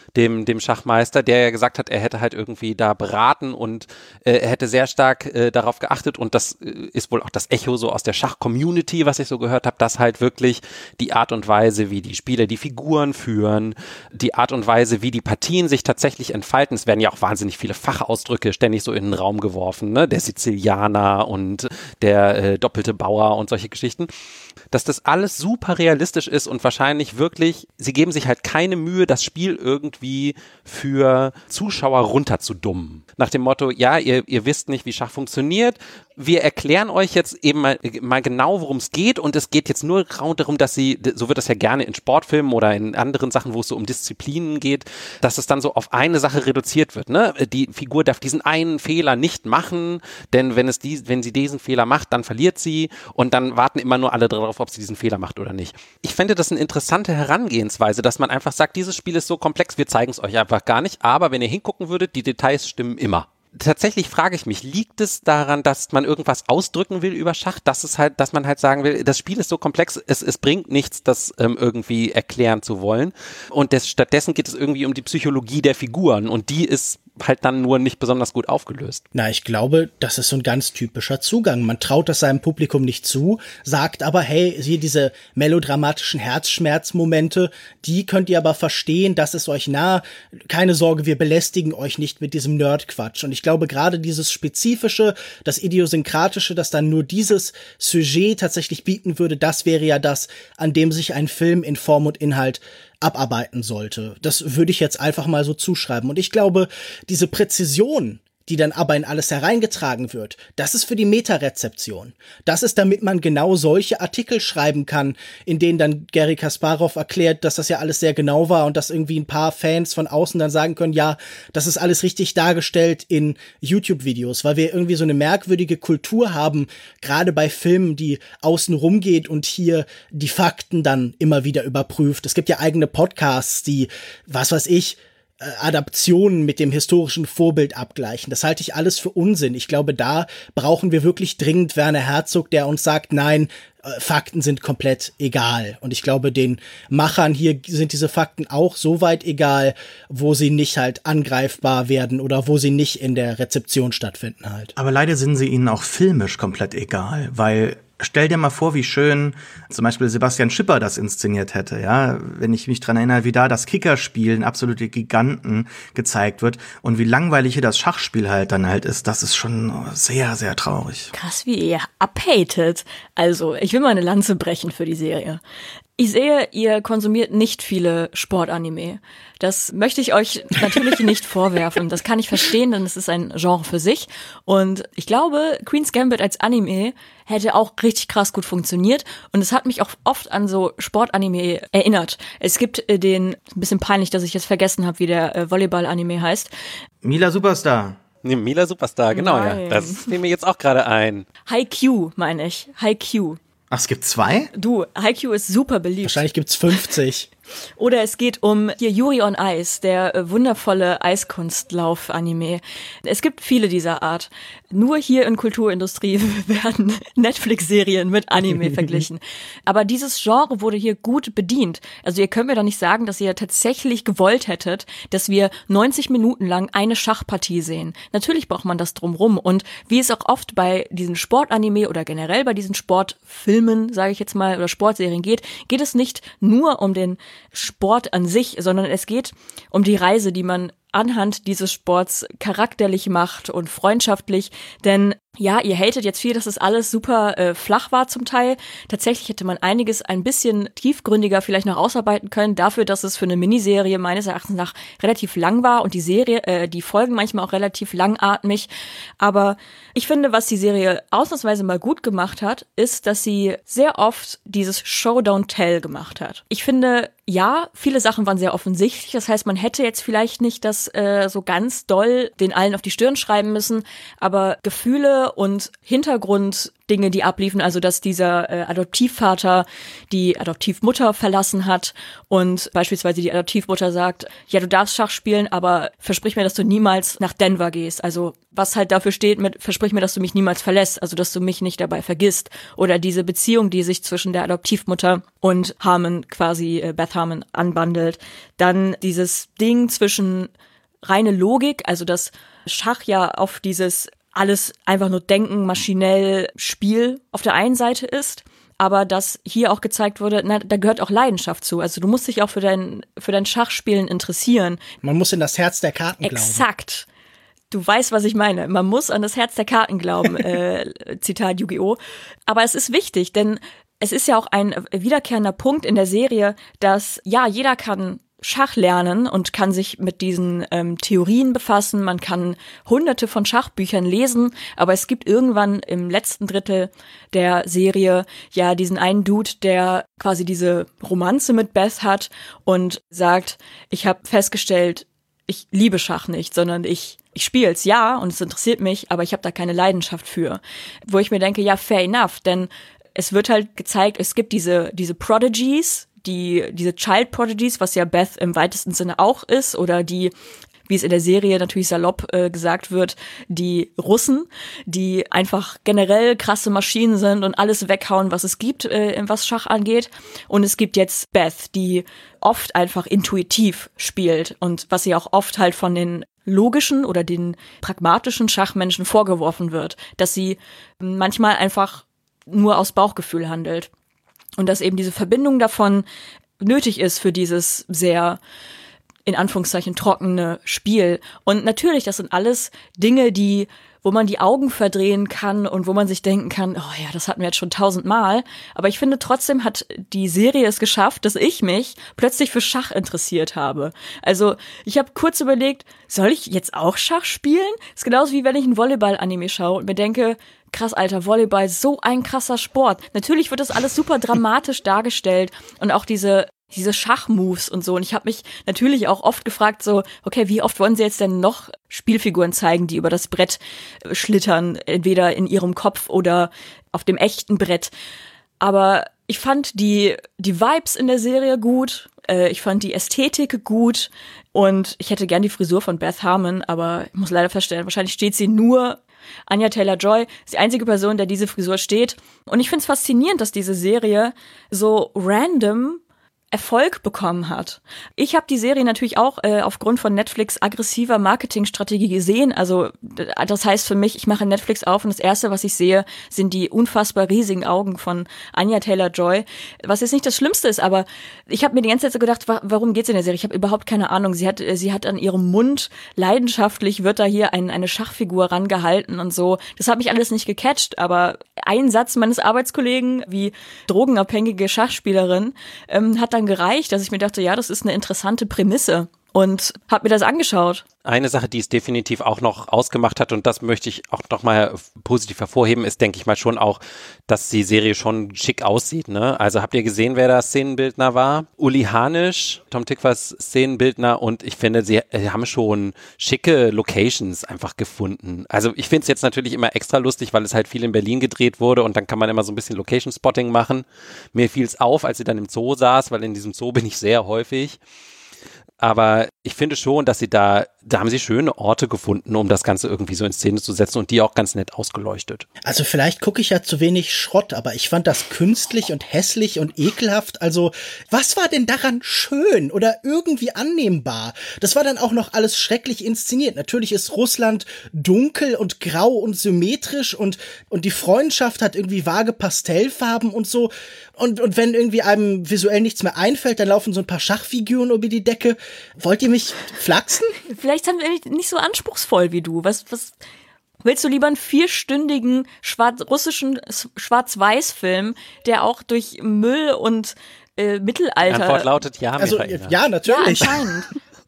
dem Schachmeister, der ja gesagt hat, er hätte halt irgendwie da beraten und er hätte sehr stark darauf geachtet und das ist wohl auch das Echo so aus der Schach-Community, was ich so gehört habe, dass halt wirklich die Art und Weise, wie die Spieler die Figuren führen, die Art und Weise, wie die Partien sich tatsächlich entfalten, es werden ja auch wahnsinnig viele Fachausdrücke ständig so in den Raum geworfen, ne? Der Sizilianer und der doppelte Bauer und solche Geschichten, dass das alles super realistisch ist und wahrscheinlich wirklich, sie geben sich halt keine Mühe, das Spiel irgendwie für Zuschauer runterzudummen. Nach dem Motto, ja, ihr wisst nicht, wie Schach funktioniert, wir erklären euch jetzt eben mal genau, worum es geht und es geht jetzt nur darum, dass so wird das ja gerne in Sportfilmen oder in anderen Sachen, wo es so um Disziplinen geht, dass es dann so auf eine Sache reduziert wird, ne? Die Figur darf diesen einen Fehler nicht machen, denn wenn sie diesen Fehler macht, dann verliert sie und dann warten immer nur alle darauf, ob sie diesen Fehler macht oder nicht. Ich fände das eine interessante Herangehensweise, dass man einfach sagt, dieses Spiel ist so komplex, wir zeigen es euch einfach gar nicht, aber wenn ihr hingucken würdet, die Details stimmen immer. Tatsächlich frage ich mich, liegt es daran, dass man irgendwas ausdrücken will über Schach, dass man halt sagen will, das Spiel ist so komplex, es bringt nichts, das irgendwie erklären zu wollen und stattdessen geht es irgendwie um die Psychologie der Figuren und die ist halt dann nur nicht besonders gut aufgelöst. Na, ich glaube, das ist so ein ganz typischer Zugang. Man traut das seinem Publikum nicht zu, sagt aber, hey, hier diese melodramatischen Herzschmerzmomente, die könnt ihr aber verstehen, das ist euch nah. Keine Sorge, wir belästigen euch nicht mit diesem Nerdquatsch. Und ich glaube, gerade dieses Spezifische, das Idiosynkratische, das dann nur dieses Sujet tatsächlich bieten würde, das wäre ja das, an dem sich ein Film in Form und Inhalt abarbeiten sollte. Das würde ich jetzt einfach mal so zuschreiben. Und ich glaube, diese Präzision, die dann aber in alles hereingetragen wird, das ist für die Metarezeption. Das ist, damit man genau solche Artikel schreiben kann, in denen dann Garry Kasparov erklärt, dass das ja alles sehr genau war und dass irgendwie ein paar Fans von außen dann sagen können, ja, das ist alles richtig dargestellt in YouTube-Videos, weil wir irgendwie so eine merkwürdige Kultur haben, gerade bei Filmen, die außen rum geht und hier die Fakten dann immer wieder überprüft. Es gibt ja eigene Podcasts, die, was weiß ich, Adaptionen mit dem historischen Vorbild abgleichen. Das halte ich alles für Unsinn. Ich glaube, da brauchen wir wirklich dringend Werner Herzog, der uns sagt, nein, Fakten sind komplett egal. Und ich glaube, den Machern hier sind diese Fakten auch so weit egal, wo sie nicht halt angreifbar werden oder wo sie nicht in der Rezeption stattfinden halt. Aber leider sind sie ihnen auch filmisch komplett egal, weil stell dir mal vor, wie schön zum Beispiel Sebastian Schipper das inszeniert hätte, ja. Wenn ich mich dran erinnere, wie da das Kickerspiel in absolute Giganten gezeigt wird und wie langweilig hier das Schachspiel halt dann halt ist, das ist schon sehr, sehr traurig. Krass, wie ihr abhatet. Also, ich will mal eine Lanze brechen für die Serie. Ich sehe, ihr konsumiert nicht viele Sportanime. Das möchte ich euch natürlich nicht vorwerfen. Das kann ich verstehen, denn es ist ein Genre für sich. Und ich glaube, Queen's Gambit als Anime hätte auch richtig krass gut funktioniert. Und es hat mich auch oft an so Sportanime erinnert. Es gibt ein bisschen peinlich, dass ich jetzt vergessen habe, wie der Volleyball-Anime heißt. Mila Superstar. Nee, Mila Superstar, genau, Nein. ja. Das fiel mir jetzt auch gerade ein. Haikyuu, meine ich. Haikyuu. Ach, es gibt 2? Du, Haikyuu ist super beliebt. Wahrscheinlich gibt's 50. Oder es geht um hier Yuri on Ice, der wundervolle Eiskunstlauf-Anime. Es gibt viele dieser Art. Nur hier in Kulturindustrie werden Netflix-Serien mit Anime verglichen. Aber dieses Genre wurde hier gut bedient. Also ihr könnt mir doch nicht sagen, dass ihr tatsächlich gewollt hättet, dass wir 90 Minuten lang eine Schachpartie sehen. Natürlich braucht man das drumrum. Und wie es auch oft bei diesen Sportanime oder generell bei diesen Sportfilmen, sage ich jetzt mal, oder Sportserien geht es nicht nur um den Sport an sich, sondern es geht um die Reise, die man anhand dieses Sports charakterlich macht und freundschaftlich, denn ja, ihr hatet jetzt viel, dass es alles super flach war zum Teil. Tatsächlich hätte man einiges ein bisschen tiefgründiger vielleicht noch ausarbeiten können, dafür, dass es für eine Miniserie meines Erachtens nach relativ lang war und die Folgen manchmal auch relativ langatmig. Aber ich finde, was die Serie ausnahmsweise mal gut gemacht hat, ist, dass sie sehr oft dieses Show Don't Tell gemacht hat. Ich finde, ja, viele Sachen waren sehr offensichtlich. Das heißt, man hätte jetzt vielleicht nicht das so ganz doll den allen auf die Stirn schreiben müssen, aber Gefühle und Hintergrund Dinge, die abliefen, also dass dieser Adoptivvater die Adoptivmutter verlassen hat und beispielsweise die Adoptivmutter sagt, ja, du darfst Schach spielen, aber versprich mir, dass du niemals nach Denver gehst. Also was halt dafür steht mit, versprich mir, dass du mich niemals verlässt, also dass du mich nicht dabei vergisst. Oder diese Beziehung, die sich zwischen der Adoptivmutter und Harmon quasi, Beth Harmon, anbandelt. Dann dieses Ding zwischen reine Logik, also dass Schach ja auf dieses alles einfach nur denken, maschinell Spiel auf der einen Seite ist, aber dass hier auch gezeigt wurde, na, da gehört auch Leidenschaft zu. Also du musst dich auch für dein Schachspielen interessieren. Man muss in das Herz der Karten glauben. Exakt. Du weißt, was ich meine. Man muss an das Herz der Karten glauben, Zitat Yu-Gi-Oh! Aber es ist wichtig, denn es ist ja auch ein wiederkehrender Punkt in der Serie, dass ja, jeder kann Schach lernen und kann sich mit diesen Theorien befassen. Man kann hunderte von Schachbüchern lesen, aber es gibt irgendwann im letzten Drittel der Serie ja diesen einen Dude, der quasi diese Romanze mit Beth hat und sagt, ich habe festgestellt, ich liebe Schach nicht, sondern ich spiel's, ja, und es interessiert mich, aber ich habe da keine Leidenschaft für. Wo ich mir denke, ja, fair enough, denn es wird halt gezeigt, es gibt diese Prodigies, diese Child Prodigies, was ja Beth im weitesten Sinne auch ist, oder die, wie es in der Serie natürlich salopp gesagt wird, die Russen, die einfach generell krasse Maschinen sind und alles weghauen, was es gibt, was Schach angeht. Und es gibt jetzt Beth, die oft einfach intuitiv spielt und was sie auch oft halt von den logischen oder den pragmatischen Schachmenschen vorgeworfen wird, dass sie manchmal einfach nur aus Bauchgefühl handelt. Und dass eben diese Verbindung davon nötig ist für dieses sehr, in Anführungszeichen, trockene Spiel. Und natürlich, das sind alles Dinge, wo man die Augen verdrehen kann und wo man sich denken kann, oh ja, das hatten wir jetzt schon 1000-mal. Aber ich finde, trotzdem hat die Serie es geschafft, dass ich mich plötzlich für Schach interessiert habe. Also ich habe kurz überlegt, soll ich jetzt auch Schach spielen? Ist genauso wie wenn ich ein Volleyball-Anime schaue und mir denke, krass, Alter, Volleyball, so ein krasser Sport. Natürlich wird das alles super dramatisch dargestellt und auch diese Schachmoves und so. Und ich habe mich natürlich auch oft gefragt, so, okay, wie oft wollen sie jetzt denn noch Spielfiguren zeigen, die über das Brett schlittern, entweder in ihrem Kopf oder auf dem echten Brett. Aber ich fand die Vibes in der Serie gut, ich fand die Ästhetik gut und ich hätte gern die Frisur von Beth Harmon, aber ich muss leider feststellen, wahrscheinlich steht sie nur. Anya Taylor-Joy ist die einzige Person, der diese Frisur steht. Und ich finde es faszinierend, dass diese Serie so random Erfolg bekommen hat. Ich habe die Serie natürlich auch aufgrund von Netflix aggressiver Marketingstrategie gesehen. Also das heißt für mich, ich mache Netflix auf und das Erste, was ich sehe, sind die unfassbar riesigen Augen von Anya Taylor-Joy. Was jetzt nicht das Schlimmste ist, aber ich habe mir die ganze Zeit so gedacht, warum geht's in der Serie? Ich habe überhaupt keine Ahnung. Sie hat an ihrem Mund leidenschaftlich, wird da hier eine Schachfigur rangehalten und so. Das hat mich alles nicht gecatcht, aber ein Satz meines Arbeitskollegen, wie drogenabhängige Schachspielerin, hat dann gereicht, dass ich mir dachte, ja, das ist eine interessante Prämisse und habe mir das angeschaut. Eine Sache, die es definitiv auch noch ausgemacht hat und das möchte ich auch noch mal positiv hervorheben, ist, denke ich mal schon auch, dass die Serie schon schick aussieht, ne? Also habt ihr gesehen, wer da Szenenbildner war? Uli Hanisch, Tom Tykwer Szenenbildner und ich finde, sie haben schon schicke Locations einfach gefunden. Also ich finde es jetzt natürlich immer extra lustig, weil es halt viel in Berlin gedreht wurde und dann kann man immer so ein bisschen Location-Spotting machen. Mir fiel es auf, als sie dann im Zoo saß, weil in diesem Zoo bin ich sehr häufig. Aber ich finde schon, dass sie da haben sie schöne Orte gefunden, um das Ganze irgendwie so in Szene zu setzen und die auch ganz nett ausgeleuchtet. Also vielleicht gucke ich ja zu wenig Schrott, aber ich fand das künstlich und hässlich und ekelhaft. Also was war denn daran schön oder irgendwie annehmbar? Das war dann auch noch alles schrecklich inszeniert. Natürlich ist Russland dunkel und grau und symmetrisch und die Freundschaft hat irgendwie vage Pastellfarben und so. Und wenn irgendwie einem visuell nichts mehr einfällt, dann laufen so ein paar Schachfiguren über die Decke. Wollt ihr mich flachsen? Vielleicht sind wir nicht so anspruchsvoll wie du. Was willst du lieber einen 4-stündigen russischen Schwarz-Weiß-Film, der auch durch Müll und Mittelalter... Die Antwort lautet ja, also, ja, natürlich. Ja, anscheinend.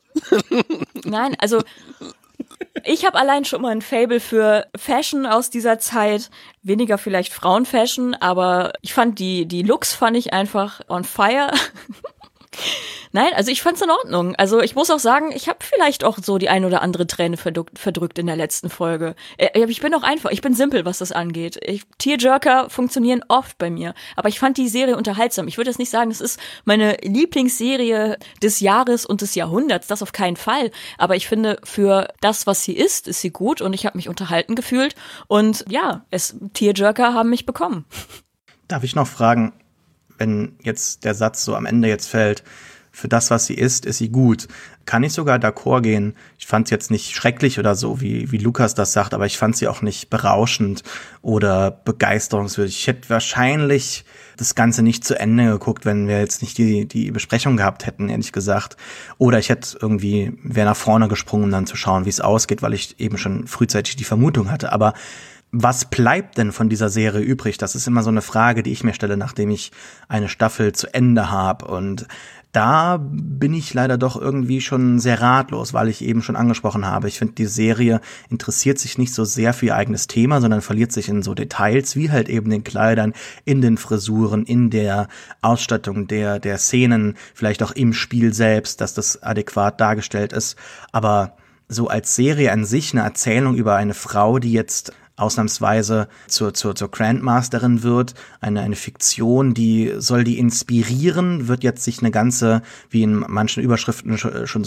Nein, also ich habe allein schon mal ein Faible für Fashion aus dieser Zeit. Weniger vielleicht Frauenfashion, aber ich fand die Looks fand ich einfach on fire. Nein, also ich fand's in Ordnung. Also ich muss auch sagen, ich habe vielleicht auch so die ein oder andere Träne verdrückt in der letzten Folge. Ich bin simpel, was das angeht. Tearjerker funktionieren oft bei mir, aber ich fand die Serie unterhaltsam. Ich würde jetzt nicht sagen, das ist meine Lieblingsserie des Jahres und des Jahrhunderts, das auf keinen Fall. Aber ich finde, für das, was sie ist sie gut und ich habe mich unterhalten gefühlt. Und ja, Tearjerker haben mich bekommen. Darf ich noch fragen, wenn jetzt der Satz so am Ende jetzt fällt, für das, was sie ist sie gut. Kann ich sogar d'accord gehen. Ich fand es jetzt nicht schrecklich oder so, wie Lukas das sagt, aber ich fand sie auch nicht berauschend oder begeisterungswürdig. Ich hätte wahrscheinlich das Ganze nicht zu Ende geguckt, wenn wir jetzt nicht die Besprechung gehabt hätten, ehrlich gesagt. Oder ich wäre nach vorne gesprungen, um dann zu schauen, wie es ausgeht, weil ich eben schon frühzeitig die Vermutung hatte. Aber was bleibt denn von dieser Serie übrig? Das ist immer so eine Frage, die ich mir stelle, nachdem ich eine Staffel zu Ende habe. Und da bin ich leider doch irgendwie schon sehr ratlos, weil ich eben schon angesprochen habe. Ich finde, die Serie interessiert sich nicht so sehr für ihr eigenes Thema, sondern verliert sich in so Details, wie halt eben den Kleidern, in den Frisuren, in der Ausstattung der Szenen, vielleicht auch im Spiel selbst, dass das adäquat dargestellt ist. Aber so als Serie an sich eine Erzählung über eine Frau, die jetzt ausnahmsweise zur Grandmasterin wird, eine Fiktion, soll die inspirieren, wird jetzt sich eine ganze, wie in manchen Überschriften schon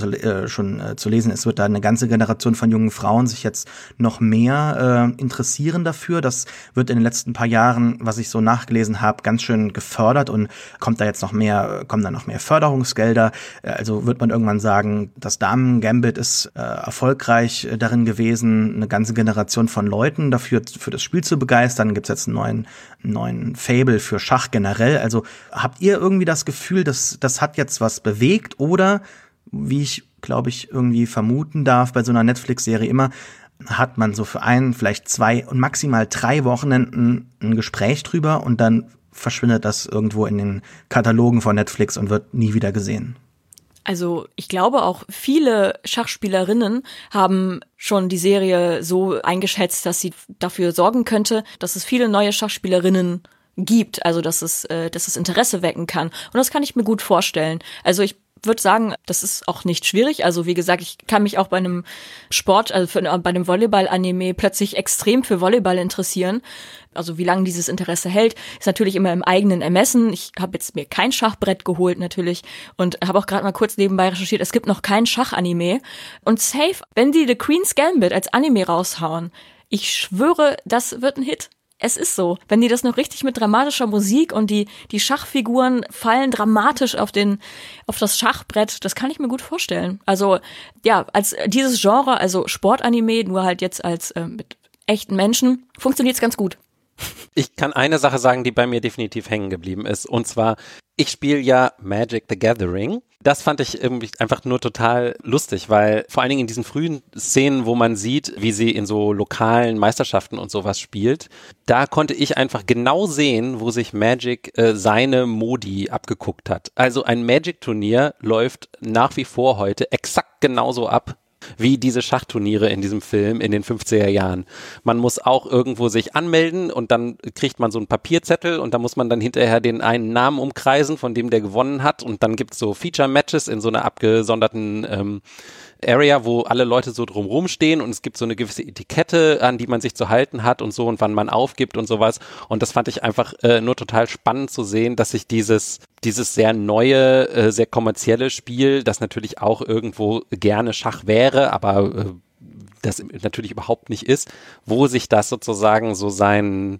zu lesen ist, wird da eine ganze Generation von jungen Frauen sich jetzt noch mehr interessieren dafür. Das wird in den letzten paar Jahren, was ich so nachgelesen habe, ganz schön gefördert und kommen da noch mehr Förderungsgelder. Also wird man irgendwann sagen, das Damen-Gambit ist erfolgreich darin gewesen, eine ganze Generation von Leuten dafür für das Spiel zu begeistern. Gibt es jetzt einen neuen Fable für Schach generell. Also habt ihr irgendwie das Gefühl, dass das hat jetzt was bewegt oder, wie ich glaube ich irgendwie vermuten darf bei so einer Netflix-Serie immer, hat man so für vielleicht 2 und maximal 3 Wochenenden ein Gespräch drüber und dann verschwindet das irgendwo in den Katalogen von Netflix und wird nie wieder gesehen. Also ich glaube auch viele Schachspielerinnen haben schon die Serie so eingeschätzt, dass sie dafür sorgen könnte, dass es viele neue Schachspielerinnen gibt, also dass es Interesse wecken kann. Und das kann ich mir gut vorstellen. Also ich würde sagen, das ist auch nicht schwierig. Also wie gesagt, ich kann mich auch bei einem Sport, also bei einem Volleyball-Anime plötzlich extrem für Volleyball interessieren. Also wie lange dieses Interesse hält, ist natürlich immer im eigenen Ermessen. Ich habe jetzt mir kein Schachbrett geholt natürlich und habe auch gerade mal kurz nebenbei recherchiert, es gibt noch kein Schachanime. Und safe, wenn die The Queen's Gambit als Anime raushauen, ich schwöre, das wird ein Hit. Es ist so. Wenn die das noch richtig mit dramatischer Musik und die Schachfiguren fallen dramatisch auf das Schachbrett, das kann ich mir gut vorstellen. Also ja, als dieses Genre, also Sportanime, nur halt jetzt als mit echten Menschen, funktioniert es ganz gut. Ich kann eine Sache sagen, die bei mir definitiv hängen geblieben ist. Und zwar, ich spiele ja Magic the Gathering. Das fand ich irgendwie einfach nur total lustig, weil vor allen Dingen in diesen frühen Szenen, wo man sieht, wie sie in so lokalen Meisterschaften und sowas spielt, da konnte ich einfach genau sehen, wo sich Magic seine Modi abgeguckt hat. Also ein Magic-Turnier läuft nach wie vor heute exakt genauso ab wie diese Schachturniere in diesem Film in den 50er Jahren. Man muss auch irgendwo sich anmelden und dann kriegt man so einen Papierzettel und da muss man dann hinterher den einen Namen umkreisen, von dem der gewonnen hat, und dann gibt's so Feature-Matches in so einer abgesonderten Area, wo alle Leute so drumrum stehen und es gibt so eine gewisse Etikette, an die man sich zu halten hat und so und wann man aufgibt und sowas. Und das fand ich einfach nur total spannend zu sehen, dass sich dieses sehr neue, sehr kommerzielle Spiel, das natürlich auch irgendwo gerne Schach wäre, aber das natürlich überhaupt nicht ist, wo sich das sozusagen so seinen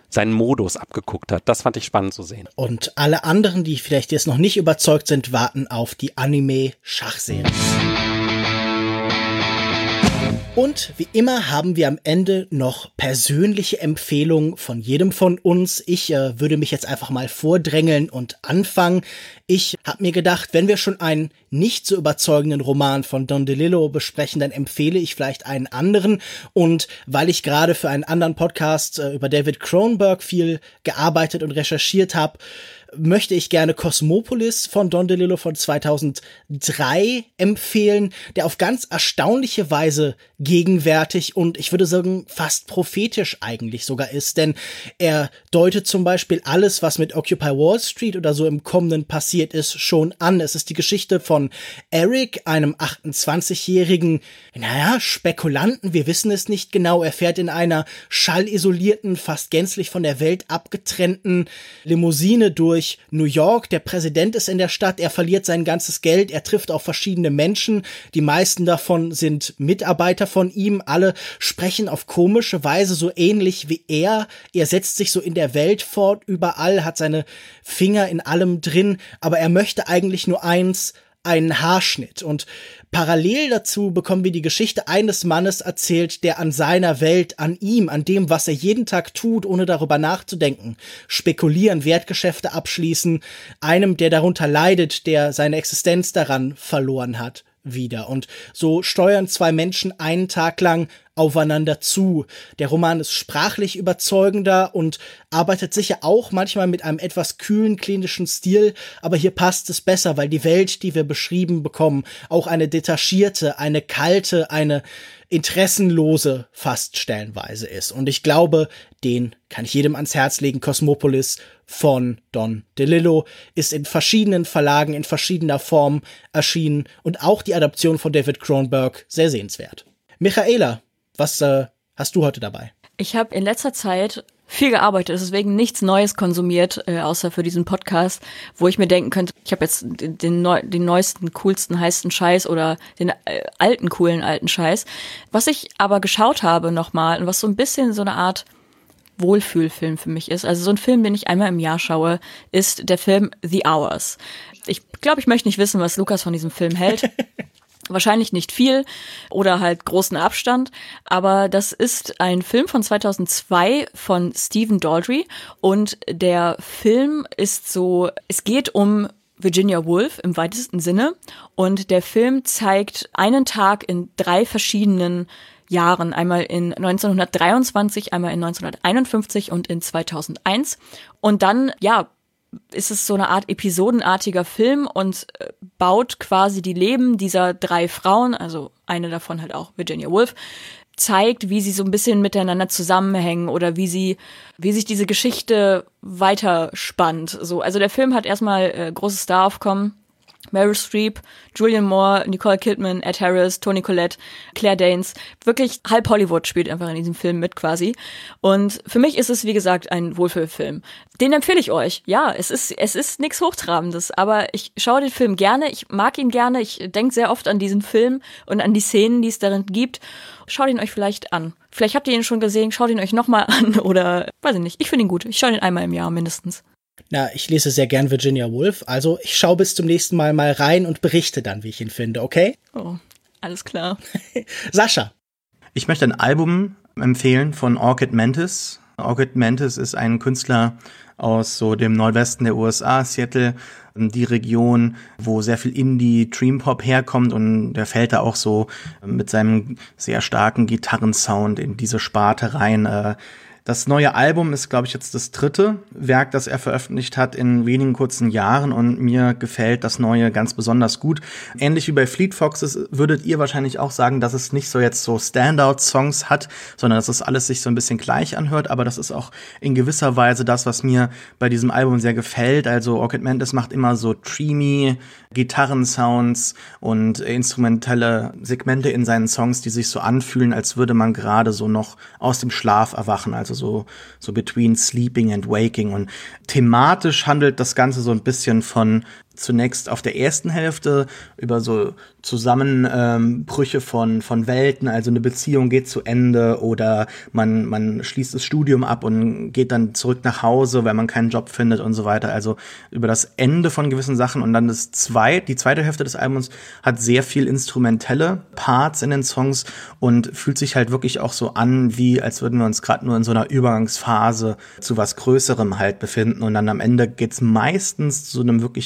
Modus abgeguckt hat. Das fand ich spannend zu sehen. Und alle anderen, die vielleicht jetzt noch nicht überzeugt sind, warten auf die Anime-Schachserie. Und wie immer haben wir am Ende noch persönliche Empfehlungen von jedem von uns. Ich würde mich jetzt einfach mal vordrängeln und anfangen. Ich habe mir gedacht, wenn wir schon einen nicht so überzeugenden Roman von Don DeLillo besprechen, dann empfehle ich vielleicht einen anderen. Und weil ich gerade für einen anderen Podcast über David Cronenberg viel gearbeitet und recherchiert habe, möchte ich gerne Cosmopolis von Don DeLillo von 2003 empfehlen, der auf ganz erstaunliche Weise gegenwärtig und ich würde sagen fast prophetisch eigentlich sogar ist, denn er deutet zum Beispiel alles, was mit Occupy Wall Street oder so im Kommenden passiert ist, schon an. Es ist die Geschichte von Eric, einem 28-jährigen, Spekulanten, wir wissen es nicht genau. Er fährt in einer schallisolierten, fast gänzlich von der Welt abgetrennten Limousine durch New York. Der Präsident ist in der Stadt, er verliert sein ganzes Geld, er trifft auf verschiedene Menschen. Die meisten davon sind Mitarbeiter von ihm, alle sprechen auf komische Weise so ähnlich wie er. Er setzt sich so in der Welt fort, überall, hat seine Finger in allem drin, aber er möchte eigentlich nur eins, einen Haarschnitt. Und parallel dazu bekommen wir die Geschichte eines Mannes erzählt, der an seiner Welt, an ihm, an dem, was er jeden Tag tut, ohne darüber nachzudenken, spekulieren, Wertgeschäfte abschließen, einem, der darunter leidet, der seine Existenz daran verloren hat, wieder. Und so steuern zwei Menschen einen Tag lang aufeinander zu. Der Roman ist sprachlich überzeugender und arbeitet sicher auch manchmal mit einem etwas kühlen, klinischen Stil, aber hier passt es besser, weil die Welt, die wir beschrieben bekommen, auch eine detachierte, eine kalte, eine interessenlose fast stellenweise ist. Und ich glaube, den kann ich jedem ans Herz legen. Cosmopolis von Don DeLillo ist in verschiedenen Verlagen, in verschiedener Form erschienen und auch die Adaption von David Cronenberg sehr sehenswert. Michaela, was hast du heute dabei? Ich habe in letzter Zeit viel gearbeitet, deswegen nichts Neues konsumiert, außer für diesen Podcast, wo ich mir denken könnte, ich habe jetzt den neuesten, coolsten, heißesten Scheiß oder den alten, coolen, alten Scheiß. Was ich aber geschaut habe nochmal und was so ein bisschen so eine Art Wohlfühlfilm für mich ist, also so ein Film, den ich einmal im Jahr schaue, ist der Film The Hours. Ich glaube, ich möchte nicht wissen, was Lukas von diesem Film hält. Wahrscheinlich nicht viel oder halt großen Abstand, aber das ist ein Film von 2002 von Stephen Daldry und der Film ist so, es geht um Virginia Woolf im weitesten Sinne und der Film zeigt einen Tag in 3 verschiedenen Jahren, einmal in 1923, einmal in 1951 und in 2001 und dann, ist es so eine Art episodenartiger Film und baut quasi die Leben dieser 3 Frauen, also eine davon halt auch Virginia Woolf, zeigt, wie sie so ein bisschen miteinander zusammenhängen oder wie sich diese Geschichte weiterspannt. So, also der Film hat erstmal großes Staraufkommen. Meryl Streep, Julianne Moore, Nicole Kidman, Ed Harris, Toni Collette, Claire Danes. Wirklich halb Hollywood spielt einfach in diesem Film mit quasi. Und für mich ist es, wie gesagt, ein Wohlfühlfilm. Den empfehle ich euch. Ja, es ist nichts Hochtrabendes, aber ich schaue den Film gerne, ich mag ihn gerne, ich denke sehr oft an diesen Film und an die Szenen, die es darin gibt. Schaut ihn euch vielleicht an. Vielleicht habt ihr ihn schon gesehen, schaut ihn euch nochmal an oder, weiß ich nicht, ich finde ihn gut. Ich schaue ihn einmal im Jahr mindestens. Na, ich lese sehr gern Virginia Woolf, also ich schaue bis zum nächsten Mal rein und berichte dann, wie ich ihn finde, okay? Oh, alles klar. Sascha. Ich möchte ein Album empfehlen von Orchid Mantis. Orchid Mantis ist ein Künstler aus so dem Nordwesten der USA, Seattle, die Region, wo sehr viel Indie, Dream Pop herkommt und der fällt da auch so mit seinem sehr starken Gitarrensound in diese Sparte rein. Das neue Album ist, glaube ich, jetzt das 3. Werk, das er veröffentlicht hat in wenigen kurzen Jahren und mir gefällt das Neue ganz besonders gut. Ähnlich wie bei Fleet Foxes würdet ihr wahrscheinlich auch sagen, dass es nicht so jetzt so Standout-Songs hat, sondern dass es alles sich so ein bisschen gleich anhört, aber das ist auch in gewisser Weise das, was mir bei diesem Album sehr gefällt. Also Orchid Mantis macht immer so dreamy Gitarrensounds und instrumentelle Segmente in seinen Songs, die sich so anfühlen, als würde man gerade so noch aus dem Schlaf erwachen, also so between sleeping and waking. Und thematisch handelt das Ganze so ein bisschen von zunächst auf der ersten Hälfte über so Zusammenbrüche von Welten, also eine Beziehung geht zu Ende oder man schließt das Studium ab und geht dann zurück nach Hause, weil man keinen Job findet und so weiter. Also über das Ende von gewissen Sachen und dann die zweite Hälfte des Albums hat sehr viel instrumentelle Parts in den Songs und fühlt sich halt wirklich auch so an, wie als würden wir uns gerade nur in so einer Übergangsphase zu was Größerem halt befinden und dann am Ende geht's meistens zu einem wirklich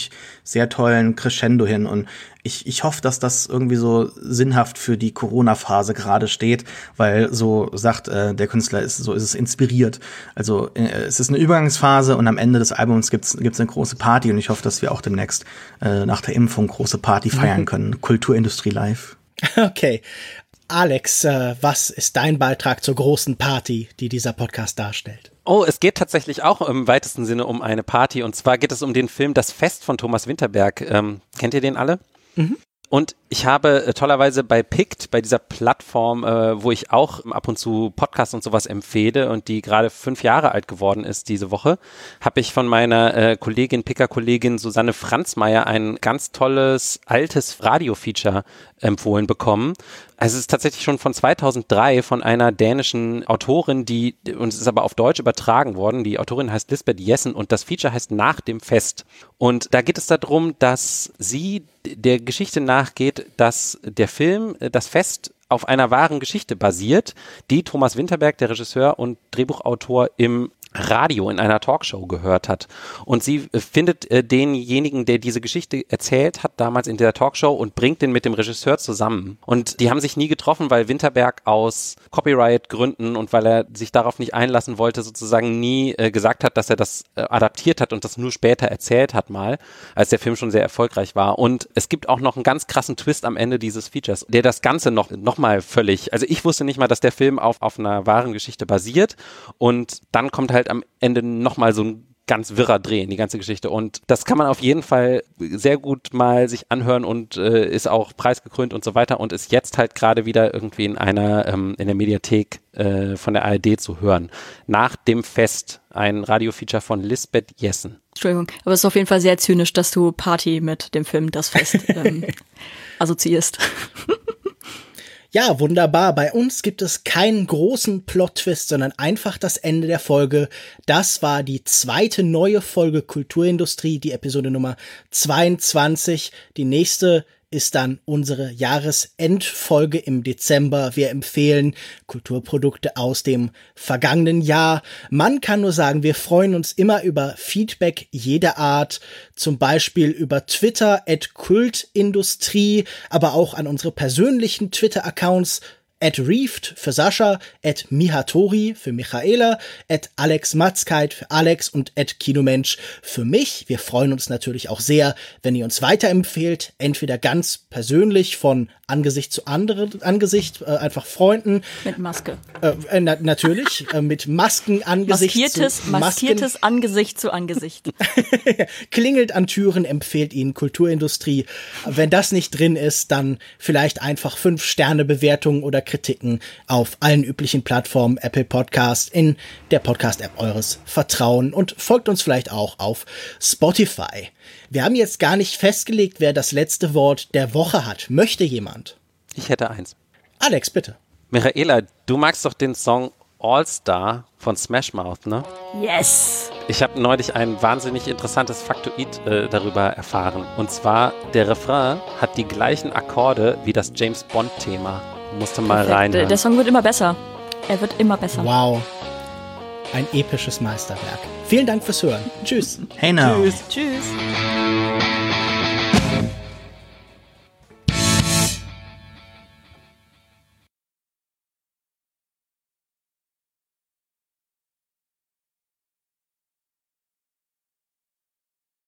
sehr tollen Crescendo hin. Und ich hoffe, dass das irgendwie so sinnhaft für die Corona-Phase gerade steht, weil so sagt der Künstler, so ist es inspiriert. Also es ist eine Übergangsphase und am Ende des Albums gibt's eine große Party und ich hoffe, dass wir auch demnächst nach der Impfung große Party feiern können. Kulturindustrie live. Okay. Alex, was ist dein Beitrag zur großen Party, die dieser Podcast darstellt? Oh, es geht tatsächlich auch im weitesten Sinne um eine Party. Und zwar geht es um den Film Das Fest von Thomas Winterberg. Kennt ihr den alle? Mhm. Und ich habe tollerweise bei Pict, bei dieser Plattform, wo ich auch ab und zu Podcasts und sowas empfehle und die gerade 5 Jahre alt geworden ist diese Woche, habe ich von meiner Picker-Kollegin Susanne Franzmeier ein ganz tolles, altes Radio-Feature empfohlen bekommen. Also es ist tatsächlich schon von 2003 von einer dänischen Autorin, und es ist aber auf Deutsch übertragen worden. Die Autorin heißt Lisbeth Jessen und das Feature heißt Nach dem Fest. Und da geht es darum, dass sie der Geschichte nachgeht, dass der Film Das Fest auf einer wahren Geschichte basiert, die Thomas Winterberg, der Regisseur und Drehbuchautor, im Radio in einer Talkshow gehört hat. Und sie findet denjenigen, der diese Geschichte erzählt hat, damals in der Talkshow und bringt den mit dem Regisseur zusammen. Und die haben sich nie getroffen, weil Winterberg aus Copyright-Gründen und weil er sich darauf nicht einlassen wollte, sozusagen nie gesagt hat, dass er das adaptiert hat und das nur später erzählt hat mal, als der Film schon sehr erfolgreich war. Und es gibt auch noch einen ganz krassen Twist am Ende dieses Features, der das Ganze noch mal völlig, also ich wusste nicht mal, dass der Film auf einer wahren Geschichte basiert und dann kommt halt am Ende nochmal so ein ganz wirrer Dreh in die ganze Geschichte und das kann man auf jeden Fall sehr gut mal sich anhören und ist auch preisgekrönt und so weiter und ist jetzt halt gerade wieder irgendwie in der Mediathek von der ARD zu hören. Nach dem Fest, ein Radiofeature von Lisbeth Jessen. Entschuldigung, aber es ist auf jeden Fall sehr zynisch, dass du Party mit dem Film Das Fest assoziierst. Ja, wunderbar. Bei uns gibt es keinen großen Plot-Twist, sondern einfach das Ende der Folge. Das war die zweite neue Folge Kulturindustrie, die Episode Nummer 22. Die nächste ist dann unsere Jahresendfolge im Dezember. Wir empfehlen Kulturprodukte aus dem vergangenen Jahr. Man kann nur sagen, wir freuen uns immer über Feedback jeder Art, zum Beispiel über Twitter @Kultindustrie, aber auch an unsere persönlichen Twitter-Accounts @Reeft für Sascha, @Mihatori für Michaela, @AlexMatzkeit für Alex und @Kinomensch für mich. Wir freuen uns natürlich auch sehr, wenn ihr uns weiterempfehlt, entweder ganz persönlich von Angesicht zu Angesicht, einfach Freunden. Mit Maske. Natürlich, mit Masken Angesicht maskiertes Angesicht zu Angesicht. Klingelt an Türen, empfehlt ihnen Kulturindustrie. Wenn das nicht drin ist, dann vielleicht einfach 5-Sterne-Bewertungen oder Kritiken auf allen üblichen Plattformen, Apple Podcast, in der Podcast-App eures Vertrauens und folgt uns vielleicht auch auf Spotify. Wir haben jetzt gar nicht festgelegt, wer das letzte Wort der Woche hat. Möchte jemand? Ich hätte eins. Alex, bitte. Michaela, du magst doch den Song All Star von Smash Mouth, ne? Yes! Ich habe neulich ein wahnsinnig interessantes Faktoid darüber erfahren. Und zwar, der Refrain hat die gleichen Akkorde wie das James Bond-Thema. Musste mal reinhören. Der Song wird immer besser. Er wird immer besser. Wow. Ein episches Meisterwerk. Vielen Dank fürs Hören. Tschüss. Hey now. Tschüss.